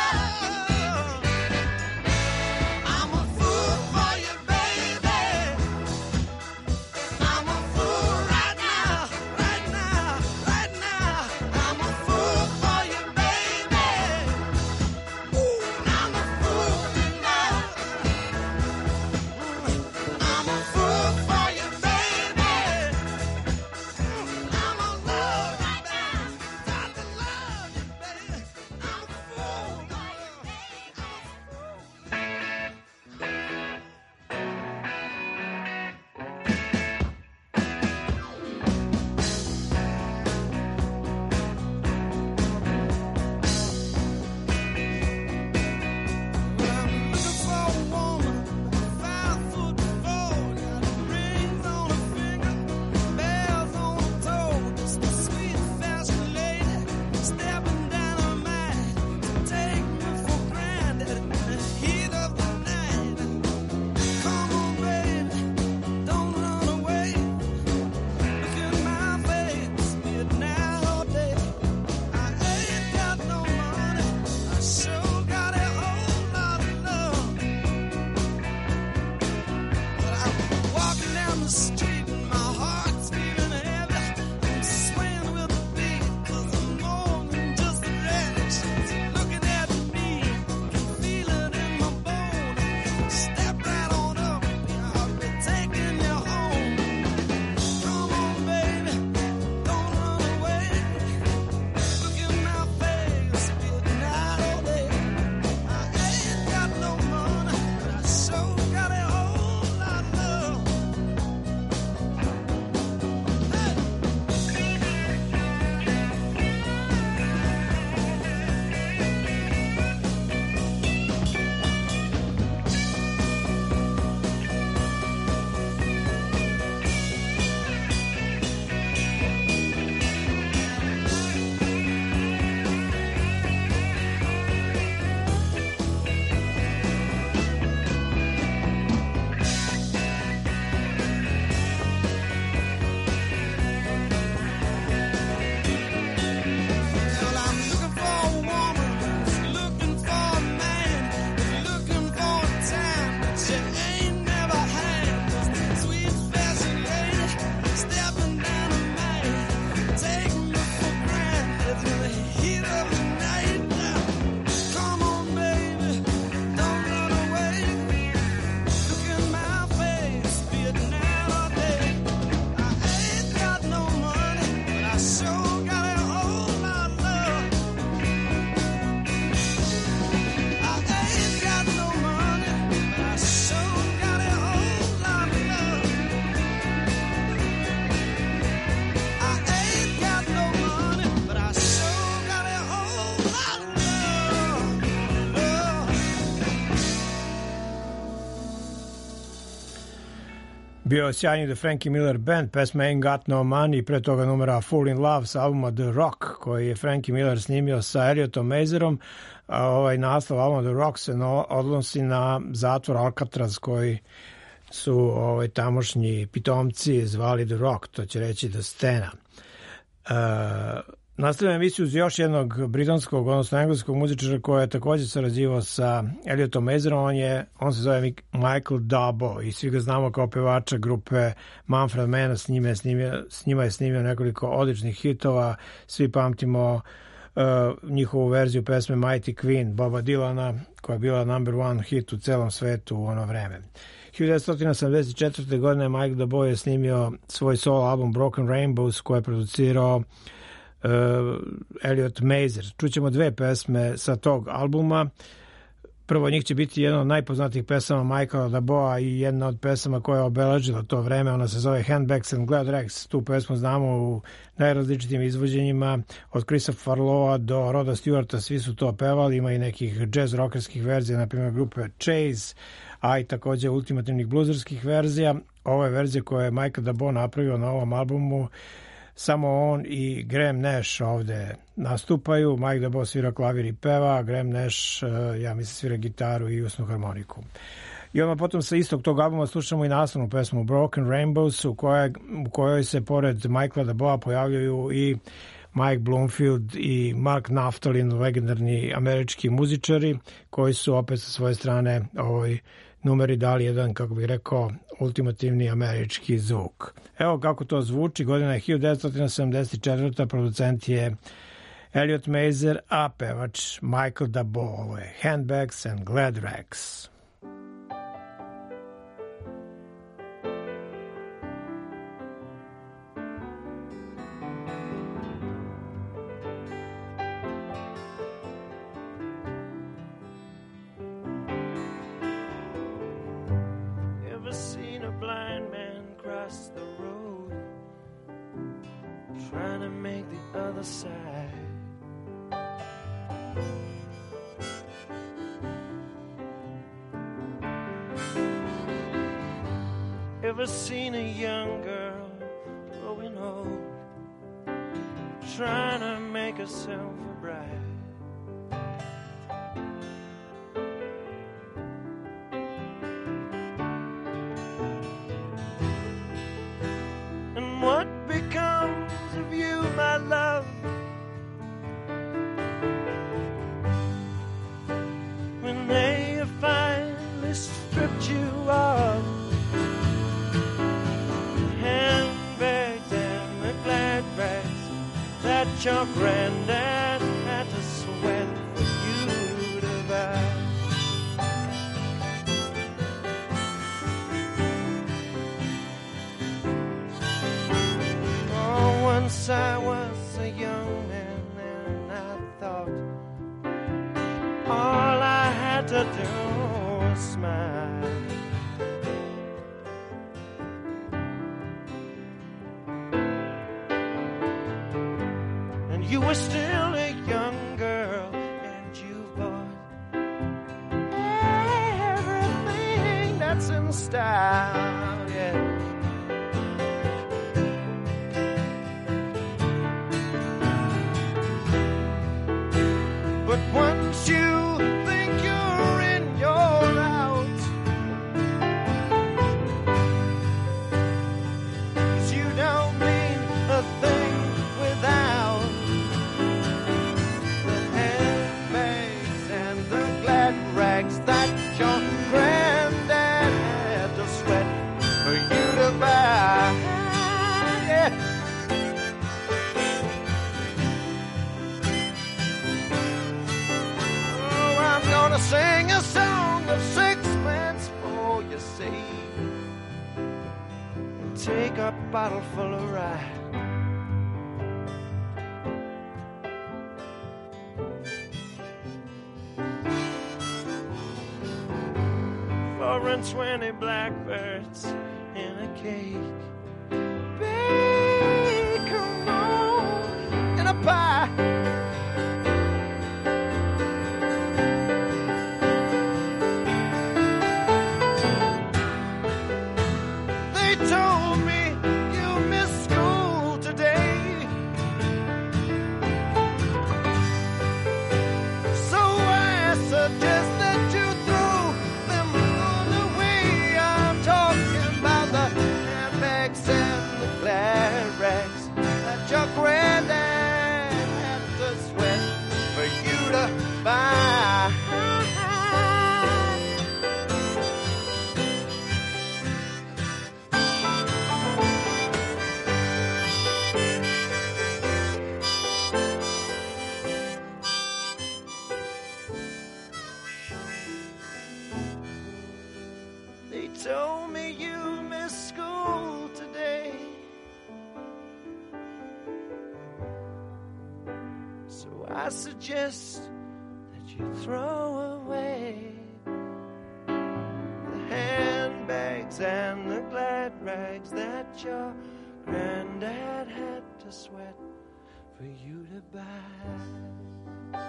bio sjajni The Frankie Miller Band, pesma Ain't Got No Money, pre toga numera Fall in Love sa albuma The Rock, koji je Frankie Miller snimio sa Elliotom Mazerom. Ovaj naslov albuma The Rock se odnosi na zatvor Alcatraz koji su tamošnji pitomci zvali The Rock, to će reći The Stena. Nastavljam emisiju uz još jednog britanskog, odnosno engleskog muzičara koji je također sarađivao sa Elliotom Mazerom. On se zove Michael Dabo i svi ga znamo kao pevača grupe Manfred Mann. S njima je snimio nekoliko odličnih hitova. Svi pamtimo njihovu verziju pesme Mighty Queen Boba Dylana, koja je bila number one hit u celom svetu u ono vreme. 1974. godine Mike Dabo je snimio svoj solo album Broken Rainbows, koji je producirao Elliot Mazer. Čućemo dve pesme sa tog albuma. Prvo od njih će biti jedna od najpoznatijih pesama Michaela Daboa i jedna od pesama koja je obeležila to vreme. Ona se zove Handbags and Glad Rags. Tu pesmu znamo u najrazličitim izvođenjima, od Chrisa Farlowa do Roda Stewarta, svi su to pevali. Ima i nekih jazz rockerskih verzija, na primjer grupe Chase, a i također ultimativnih bluzerskih verzija. Ovo je verzija koju je Michael Dabo napravio na ovom albumu. Samo on i Graham Nash ovde nastupaju. Mike Dabo svira klavir i peva, Graham Nash, ja mislim, svira gitaru i usnu harmoniku. I onda potom sa istog tog albuma slušamo i naslovnu pesmu Broken Rainbows, u kojoj se pored Michaela Daboa pojavljaju i Mike Bloomfield i Mark Naftalin, legendarni američki muzičari, koji su opet sa svoje strane ovoj numeri dali jedan, kako bih rekao, ultimativni američki zvuk. Evo kako to zvuči. Godina je 1974. Producent je Elliot Mazer, a pevač Michael Dabo. Ovo je Handbags and Glad Rags. Ever seen a young girl growing old, trying to make herself a bride? And what becomes of you, my love, when they have finally stripped you of handbags and the glad rags that your granddad had to sweat for you to buy? Oh, once I was a young man and I thought all I had to do was smile. You were still a young girl, and you bought everything that's in style, yeah. But once you think you're in, you're out, 'cause you don't mean a thing without rags that your granddad had to sweat for you to buy. Yeah. Oh, I'm gonna sing a song of sixpence for you, see, and take a bottle full of rye. 20 blackbirds in a cake, bacon roll in a pie. They glad rags that your granddad had to sweat for you to buy. They told me you missed school today, so I suggest that you throw away the handbags and the glad rags that your granddad had to sweat for you to buy.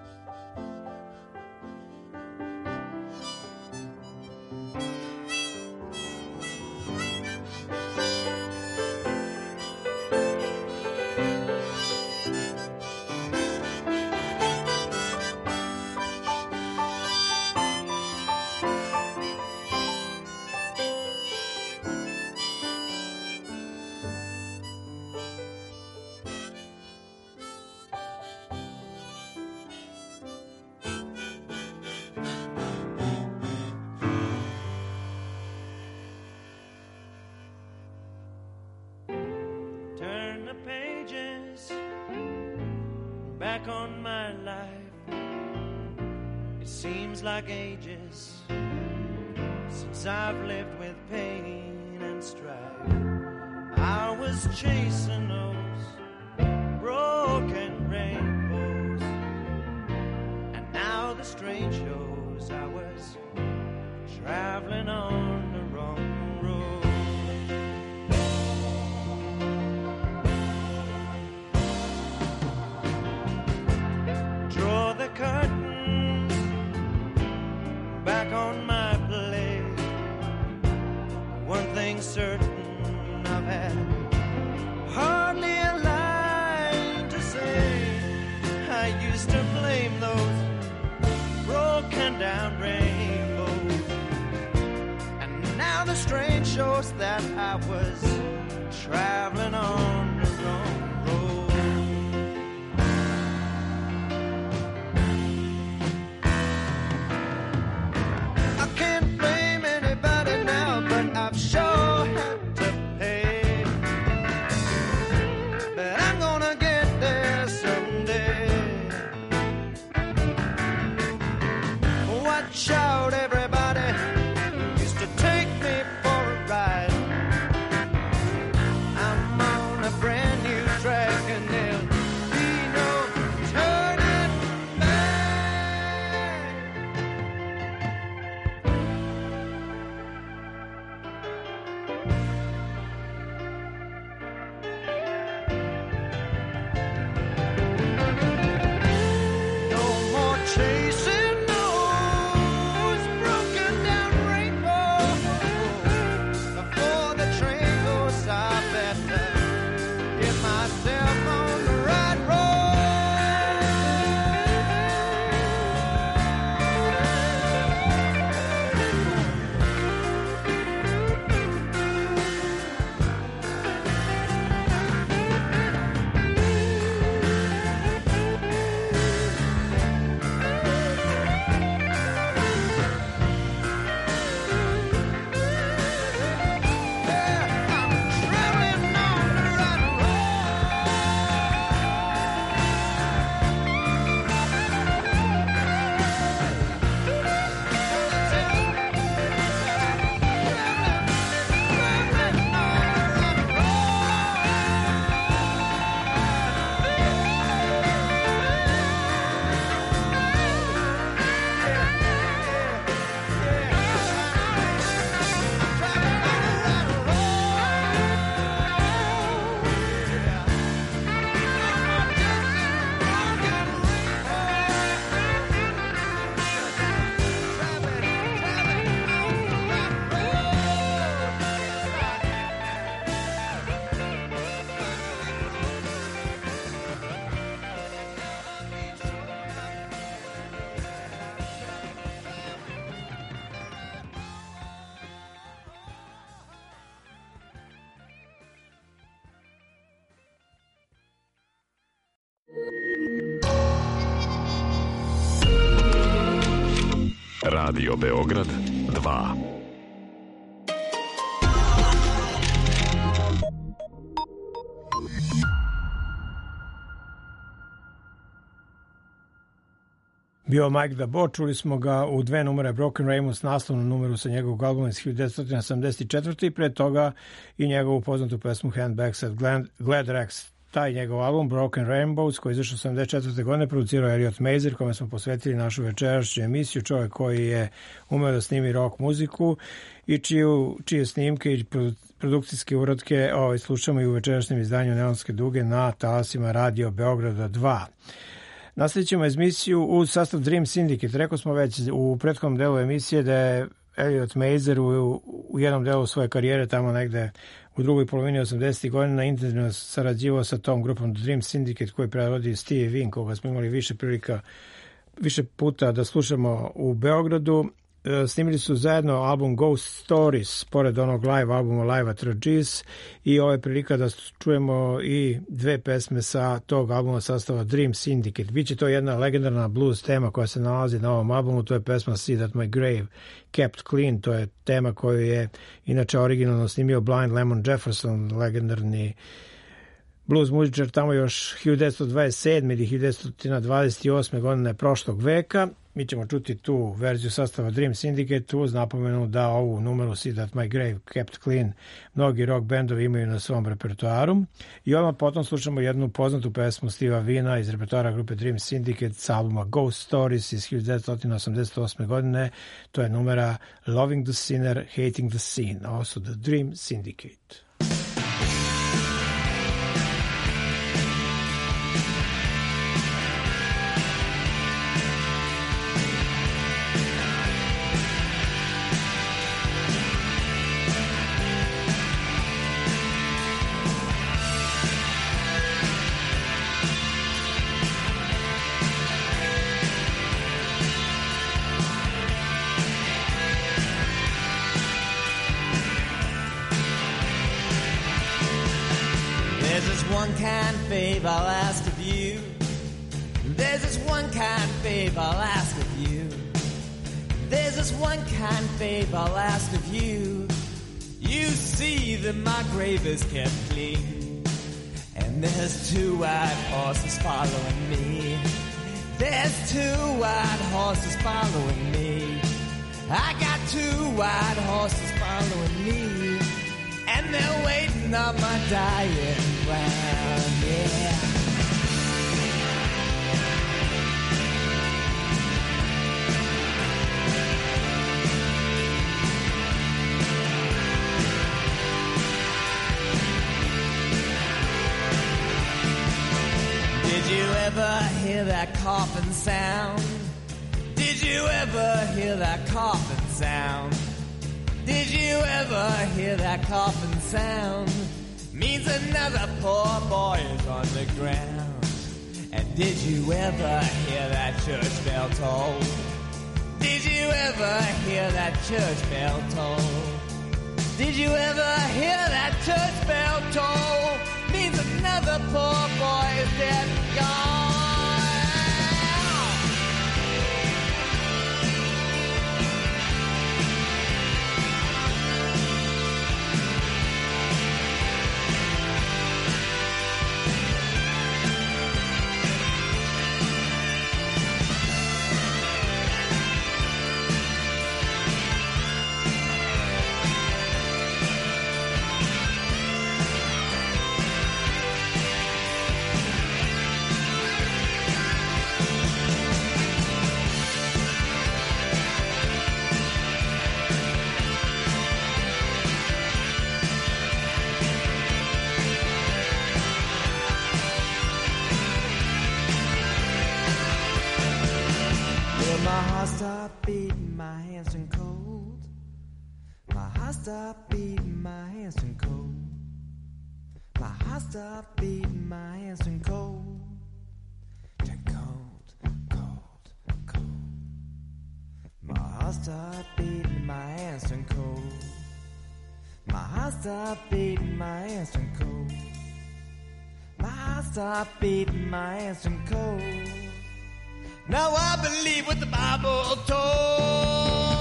Turn the pages back on my life. It seems like ages since I've lived with pain and strife. I was chasing those broken rainbows, and now the strange shows I was traveling on the wrong road. Draw the curtains back on my blade. One thing certain, I've had hardly a line to say. I used to blame those broken down rainbows, and now the strange shows that I was traveling on the wrong road. I can't blame anybody now, but I've sure had to pay. But I'm gonna get there someday. Watch out, everybody who used to take me for a ride. I'm Radio Beograd 2. Bio Mike DeBo, čuli smo ga u dve numere Broken Rainbow s naslovnom numeru sa njegovog albuma iz 1974. i pre toga i njegovu poznatu pesmu Handbags at Glad Rags. Taj njegov album Broken Rainbows koji je izašao 74. godine producirao Elliot Mazer, kome smo posvetili našu večerašnju emisiju, čovjek koji je umeo da snimi rock muziku i čije snimke i produkcijske uradke slušamo i u večerašnjem izdanju Neonske duge na talasima Radio Beograda 2. Nastavit ćemo emisiju uz sastav Dream Syndicate. Rekao smo već u prethodnom delu emisije da je Elliot Mazer u jednom delu svoje karijere, tamo negde u drugoj polovini 80. godina, intenzivno sarađivao sa tom grupom Dream Syndicate koji prevodi Stevie Wing, koga smo imali više puta da slušamo u Beogradu. Snimili su zajedno album Ghost Stories, pored onog live albuma Live at Regis, i ovo je prilika da čujemo i dve pesme sa tog albuma sastava Dream Syndicate. Biće to jedna legendarna blues tema koja se nalazi na ovom albumu, to je pesma See That My Grave Kept Clean, to je tema koju je inače originalno snimio Blind Lemon Jefferson, legendarni blues muzičar tamo još 1927. ili 1928. godine prošlog veka. Mi ćemo čuti tu verziju sastava Dream Syndicate uz napomenu da ovu numeru See That My Grave Kept Clean mnogi rock bendovi imaju na svom repertoaru. I odmah potom slušamo jednu poznatu pesmu Steva Vina iz repertoara grupe Dream Syndicate s albuma Ghost Stories iz 1988. godine. To je numera Loving the Sinner, Hating the Scene. Ovo su The Dream Syndicate. I'll ask of you. There's this one kind fave I'll ask of you. There's this one kind fave I'll ask of you. You see that my grave is kept clean, and there's two white horses following me. There's two white horses following me. I got two white horses following me, and they're waiting on my dying ground, yeah. Did you ever hear that coffin sound? Did you ever hear that coffin sound? Did you ever hear that coffin sound? Means another poor boy is on the ground. And did you ever hear that church bell toll? Did you ever hear that church bell toll? Did you ever hear that church bell toll? Means another poor boy is dead and gone. Stop beating, my hands turn cold. My heart stop beating, my hands turn cold. My heart stop beating, my hands turn cold. Turn cold, cold, cold. My heart stop beating, my hands turn cold. My heart stop beating, my hands turn cold. My heart stop beating, my hands turn cold. Now I believe what the Bible told.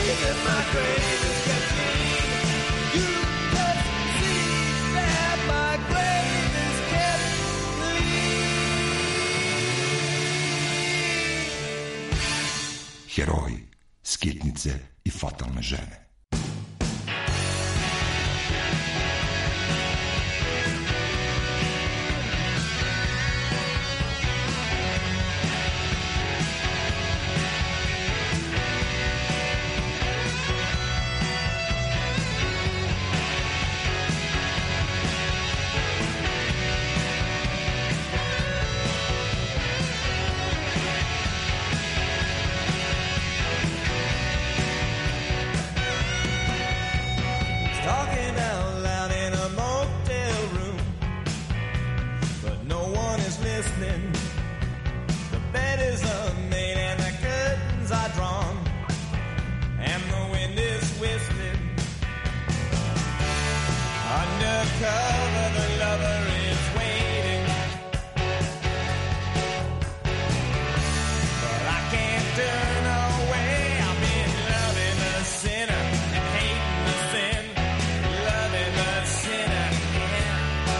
that my grave is clean. You just see that my grave is kept clean. Heroji, skitnice i fatalne žene. Talking out loud in a motel room, but no one is listening. The bed is unmade and the curtains are drawn, and the wind is whistling. Undercover, the lover is waiting, but I can't turn away. I've been loving the sinner and hating the sin. Loving the sinner, yeah.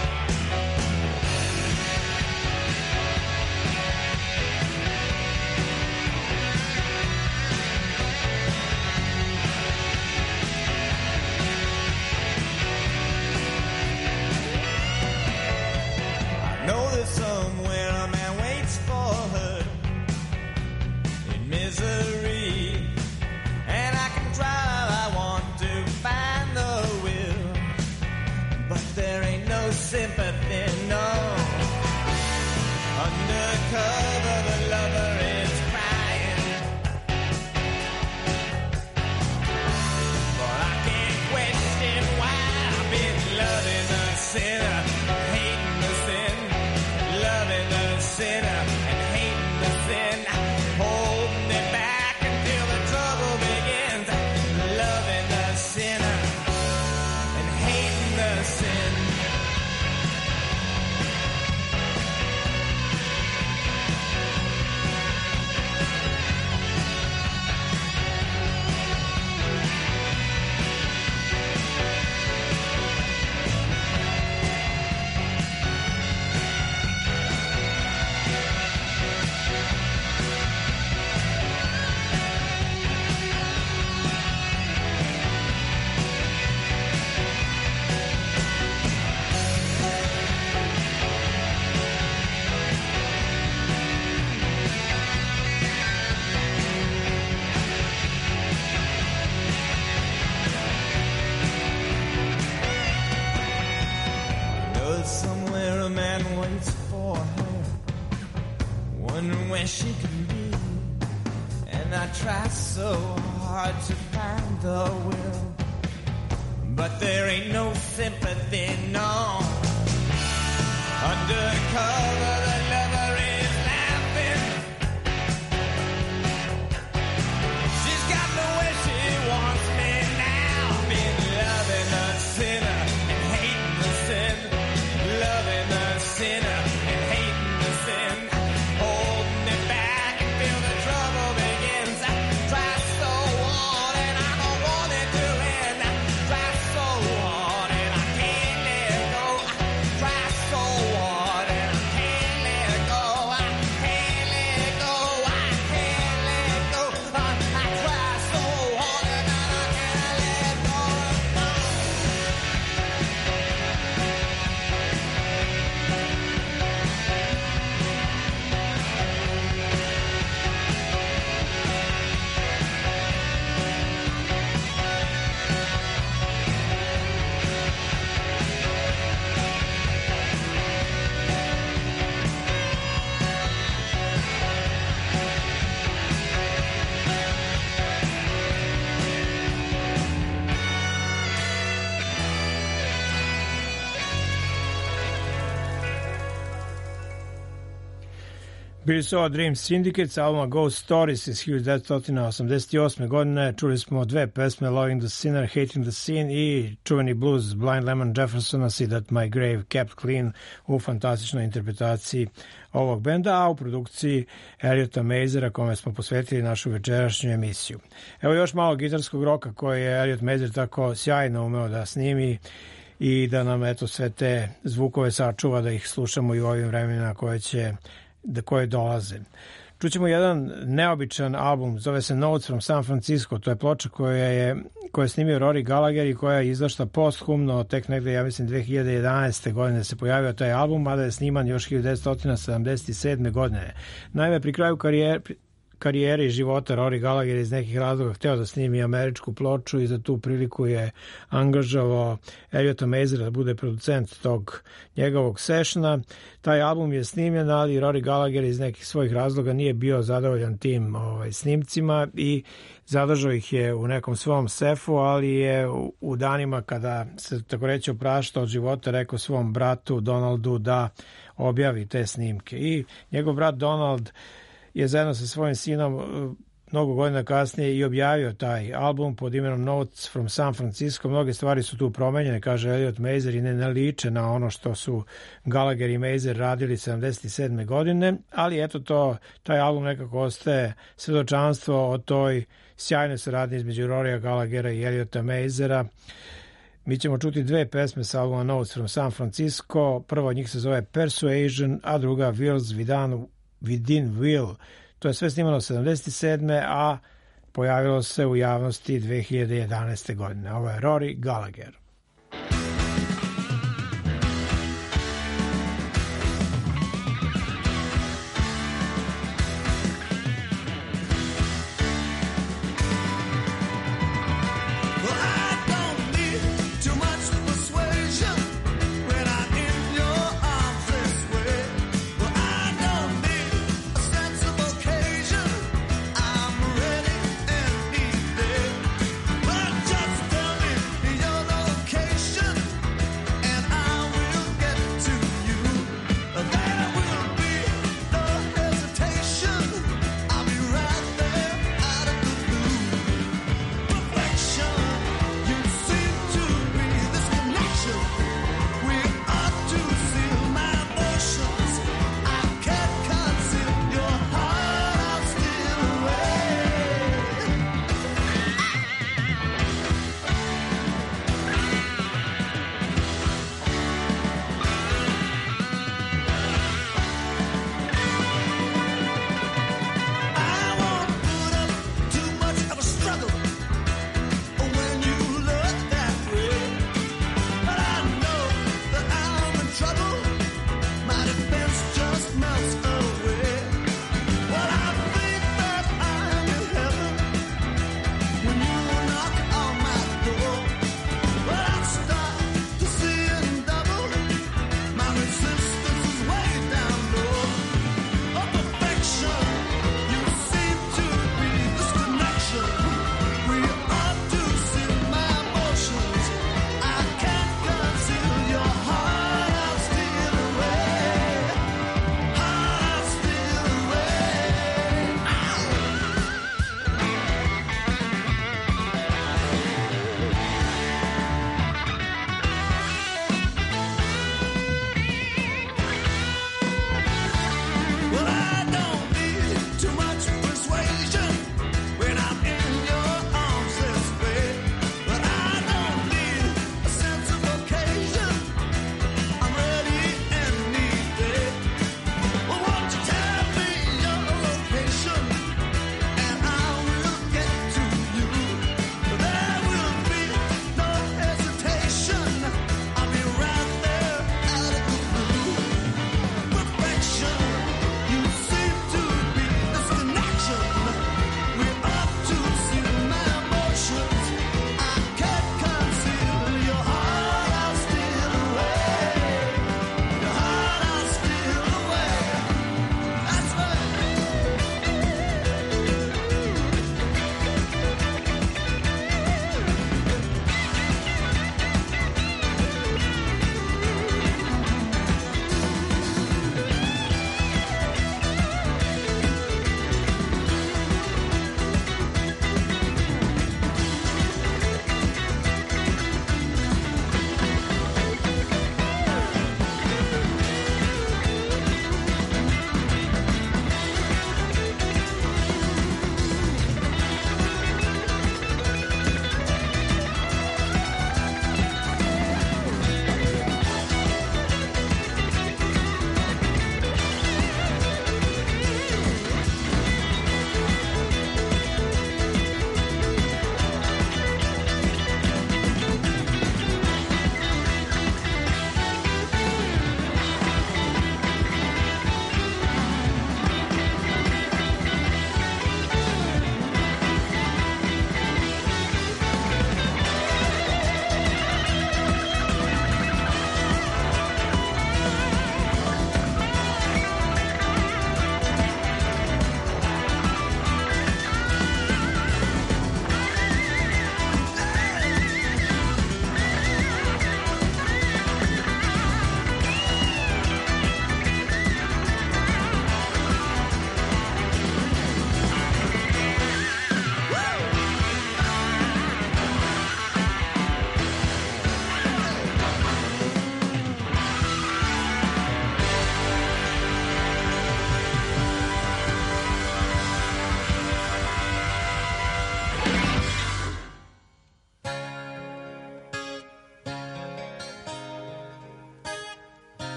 I know that somewhere a man waits for her in misery, and I can try all I want to find the will, but there ain't no sympathy, no. Undercover, the lover is crying, but I can't question why. I've been loving the sinner, hating the sin, loving the sinner and hating the sin, holding it back until the trouble begins. Loving the sinner and hating the sin. Know somewhere a man waits for her, wondering where she can be, and I try so hard to find the will, but there ain't no sympathy, no. Undercover, the lover is laughing. She's got the way she wants me now. Been loving the sinner and hating the sin, loving the sinner and hating the sin, holding it back until the trouble begins. I try so hard and I don't want it to end. I try so hard and I can't let go. I try so hard and I can't Bili su ovo Dream Syndicate s albuma Ghost Stories iz 1988. godine. Čuli smo dve pesme, Loving the Sinner, Hating the Sin i čuveni blues Blind Lemon Jeffersona, See That My Grave Kept Clean u fantastičnoj interpretaciji ovog benda, a u produkciji Eliota Mazera, kome smo posvetili našu večerašnju emisiju. Evo još malo gitarskog roka koje je Eliot Mazer tako sjajno umeo da snimi i da nam eto sve te zvukove sačuva, da ih slušamo i u ovim vremenima koje dolaze. Čućemo jedan neobičan album, zove se Notes from San Francisco, to je ploča koja je snimio Rory Gallagher i koja je izašla posthumno, tek negde, ja mislim, 2011. godine se pojavio taj album, mada je sniman još 1977. godine. Naime, pri kraju karijere i života Rory Gallagher iz nekih razloga hteo da snimi američku ploču i za tu priliku je angažovao Eliota Mazera da bude producent tog njegovog sessiona. Taj album je snimljen, ali Rory Gallagher iz nekih svojih razloga nije bio zadovoljan tim snimcima i zadržao ih je u nekom svom sefu, ali je u danima kada se tako reći oprašta od života rekao svom bratu Donaldu da objavi te snimke. I njegov brat Donald je zajedno sa svojim sinom mnogo godina kasnije i objavio taj album pod imenom Notes from San Francisco. Mnoge stvari su tu promenjene, kaže Eliot Mazer, i ne liče na ono što su Gallagher i Mazer radili 77. godine, ali eto taj album nekako ostaje svedočanstvo o toj sjajnoj saradnji između Rorya Gallaghera i Eliota Mazera. Mi ćemo čuti dve pesme sa albuma Notes from San Francisco. Prva od njih se zove Persuasion, a druga Wills Within Will. To je sve snimano 77. a pojavilo se u javnosti 2011. godine. Ovo je Rory Gallagher. Just tell me you're no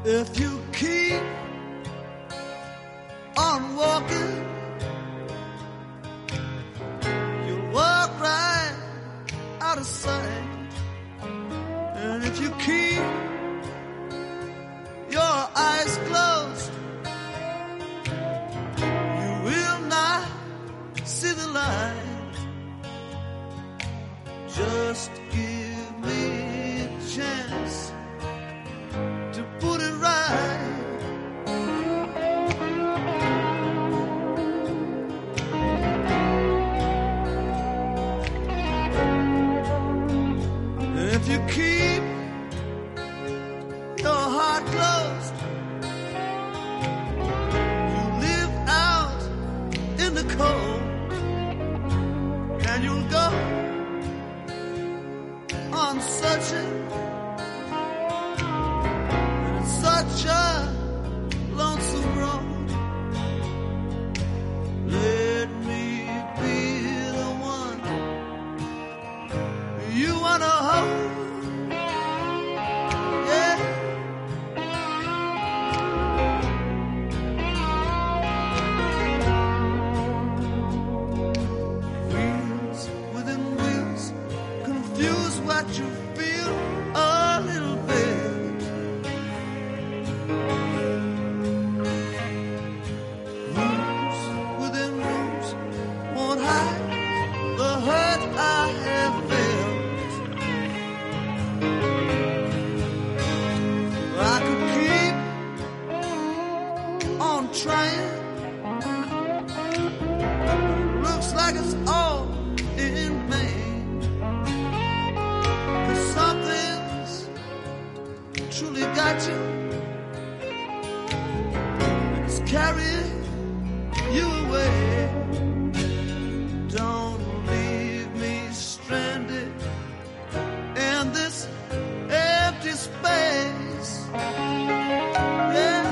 If you keep on walking, you'll walk right out of sight. And if you keep your eyes closed, you will not see the light. Just give me a chance to put it right. If you keep your heart closed, you live out in the cold, and you'll go on searching. And it's such a lonesome road. Let me be the one you wanna hold. Yeah. Wheels within wheels, confuse what you feel a little bit. Rooms within rooms won't hide the hurt I have felt. I could keep on trying. Looks like it's all in vain. 'Cause something's truly got you. It's carrying you away. Don't leave me stranded in this empty space. Yeah.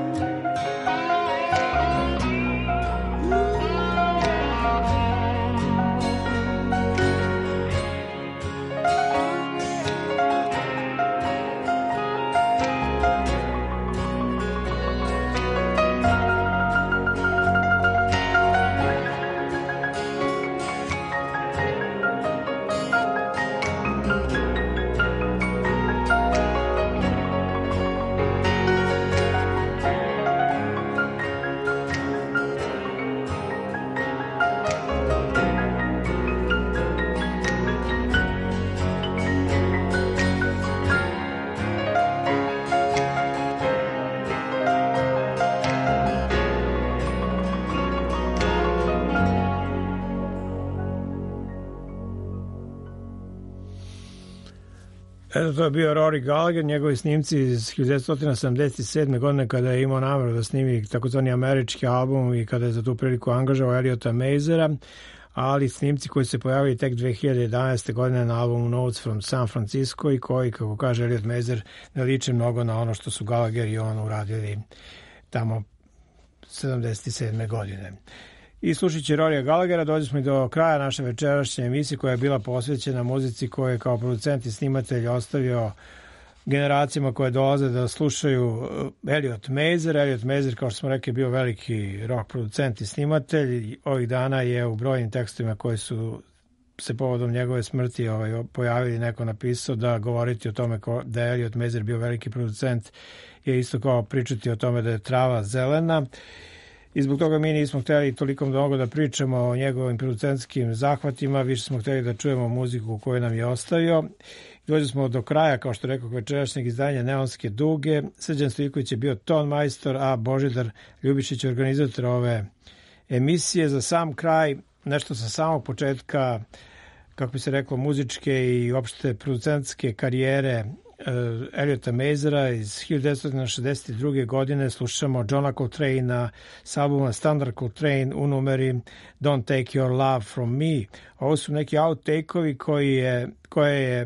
Eto, to je bio Rory Gallagher, njegovi snimci iz 1977. godine kada je imao nameru da snimi takozvani američki album i kada je za tu priliku angažao Eliota Mazera, ali snimci koji se pojavili tek 2011. godine na albumu Notes from San Francisco i koji, kako kaže Eliot Mazer, ne liče mnogo na ono što su Gallagher i on uradili tamo 77. godine. I slušajući Rorija Gallaghera dođe smo i do kraja naše večerašnje emisije koja je bila posvećena muzici koju je kao producent i snimatelj ostavio generacijama koje dolaze da slušaju Eliot Mazer. Eliot Mazer, kao što smo rekli, bio veliki rock producent i snimatelj. Ovih dana je u brojnim tekstovima koji su se povodom njegove smrti pojavili, neko napisao da govoriti o tome da je Eliot Mazer bio veliki producent je isto kao pričati o tome da je trava zelena. I zbog toga mi nismo htjeli toliko mnogo da pričamo o njegovim producentskim zahvatima, više smo htjeli da čujemo muziku koju nam je ostavio. Dođe smo do kraja, kao što rekao, večerašnjeg izdanja Neonske duge. Srđan Stojiković je bio ton majstor, a Božidar Ljubišić organizator ove emisije. Za sam kraj, nešto sa samog početka, kako bi se reklo, muzičke i opšte producentske karijere Eliota Mazera iz 1962. godine. Slušamo Johna Coltrane'a s albuma Standard Coltrane u numeri Don't Take Your Love From Me. Ovo su neki outtake-ovi koje je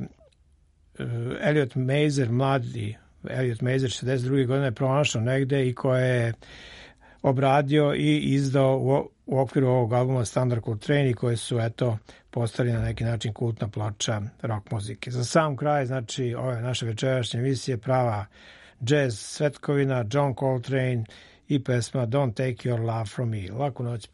Eliot Mazer, mladi Eliot Mazer 62. godine pronašao negde i koje je obradio i izdao u okviru ovog albuma Standard Coltrane i koje su postali na neki način kultna ploča rock muzike. Za sam kraj, znači, ove naše večerašnje emisije, prava jazz svetkovina, John Coltrane i pesma Don't Take Your Love From Me. Laku noć.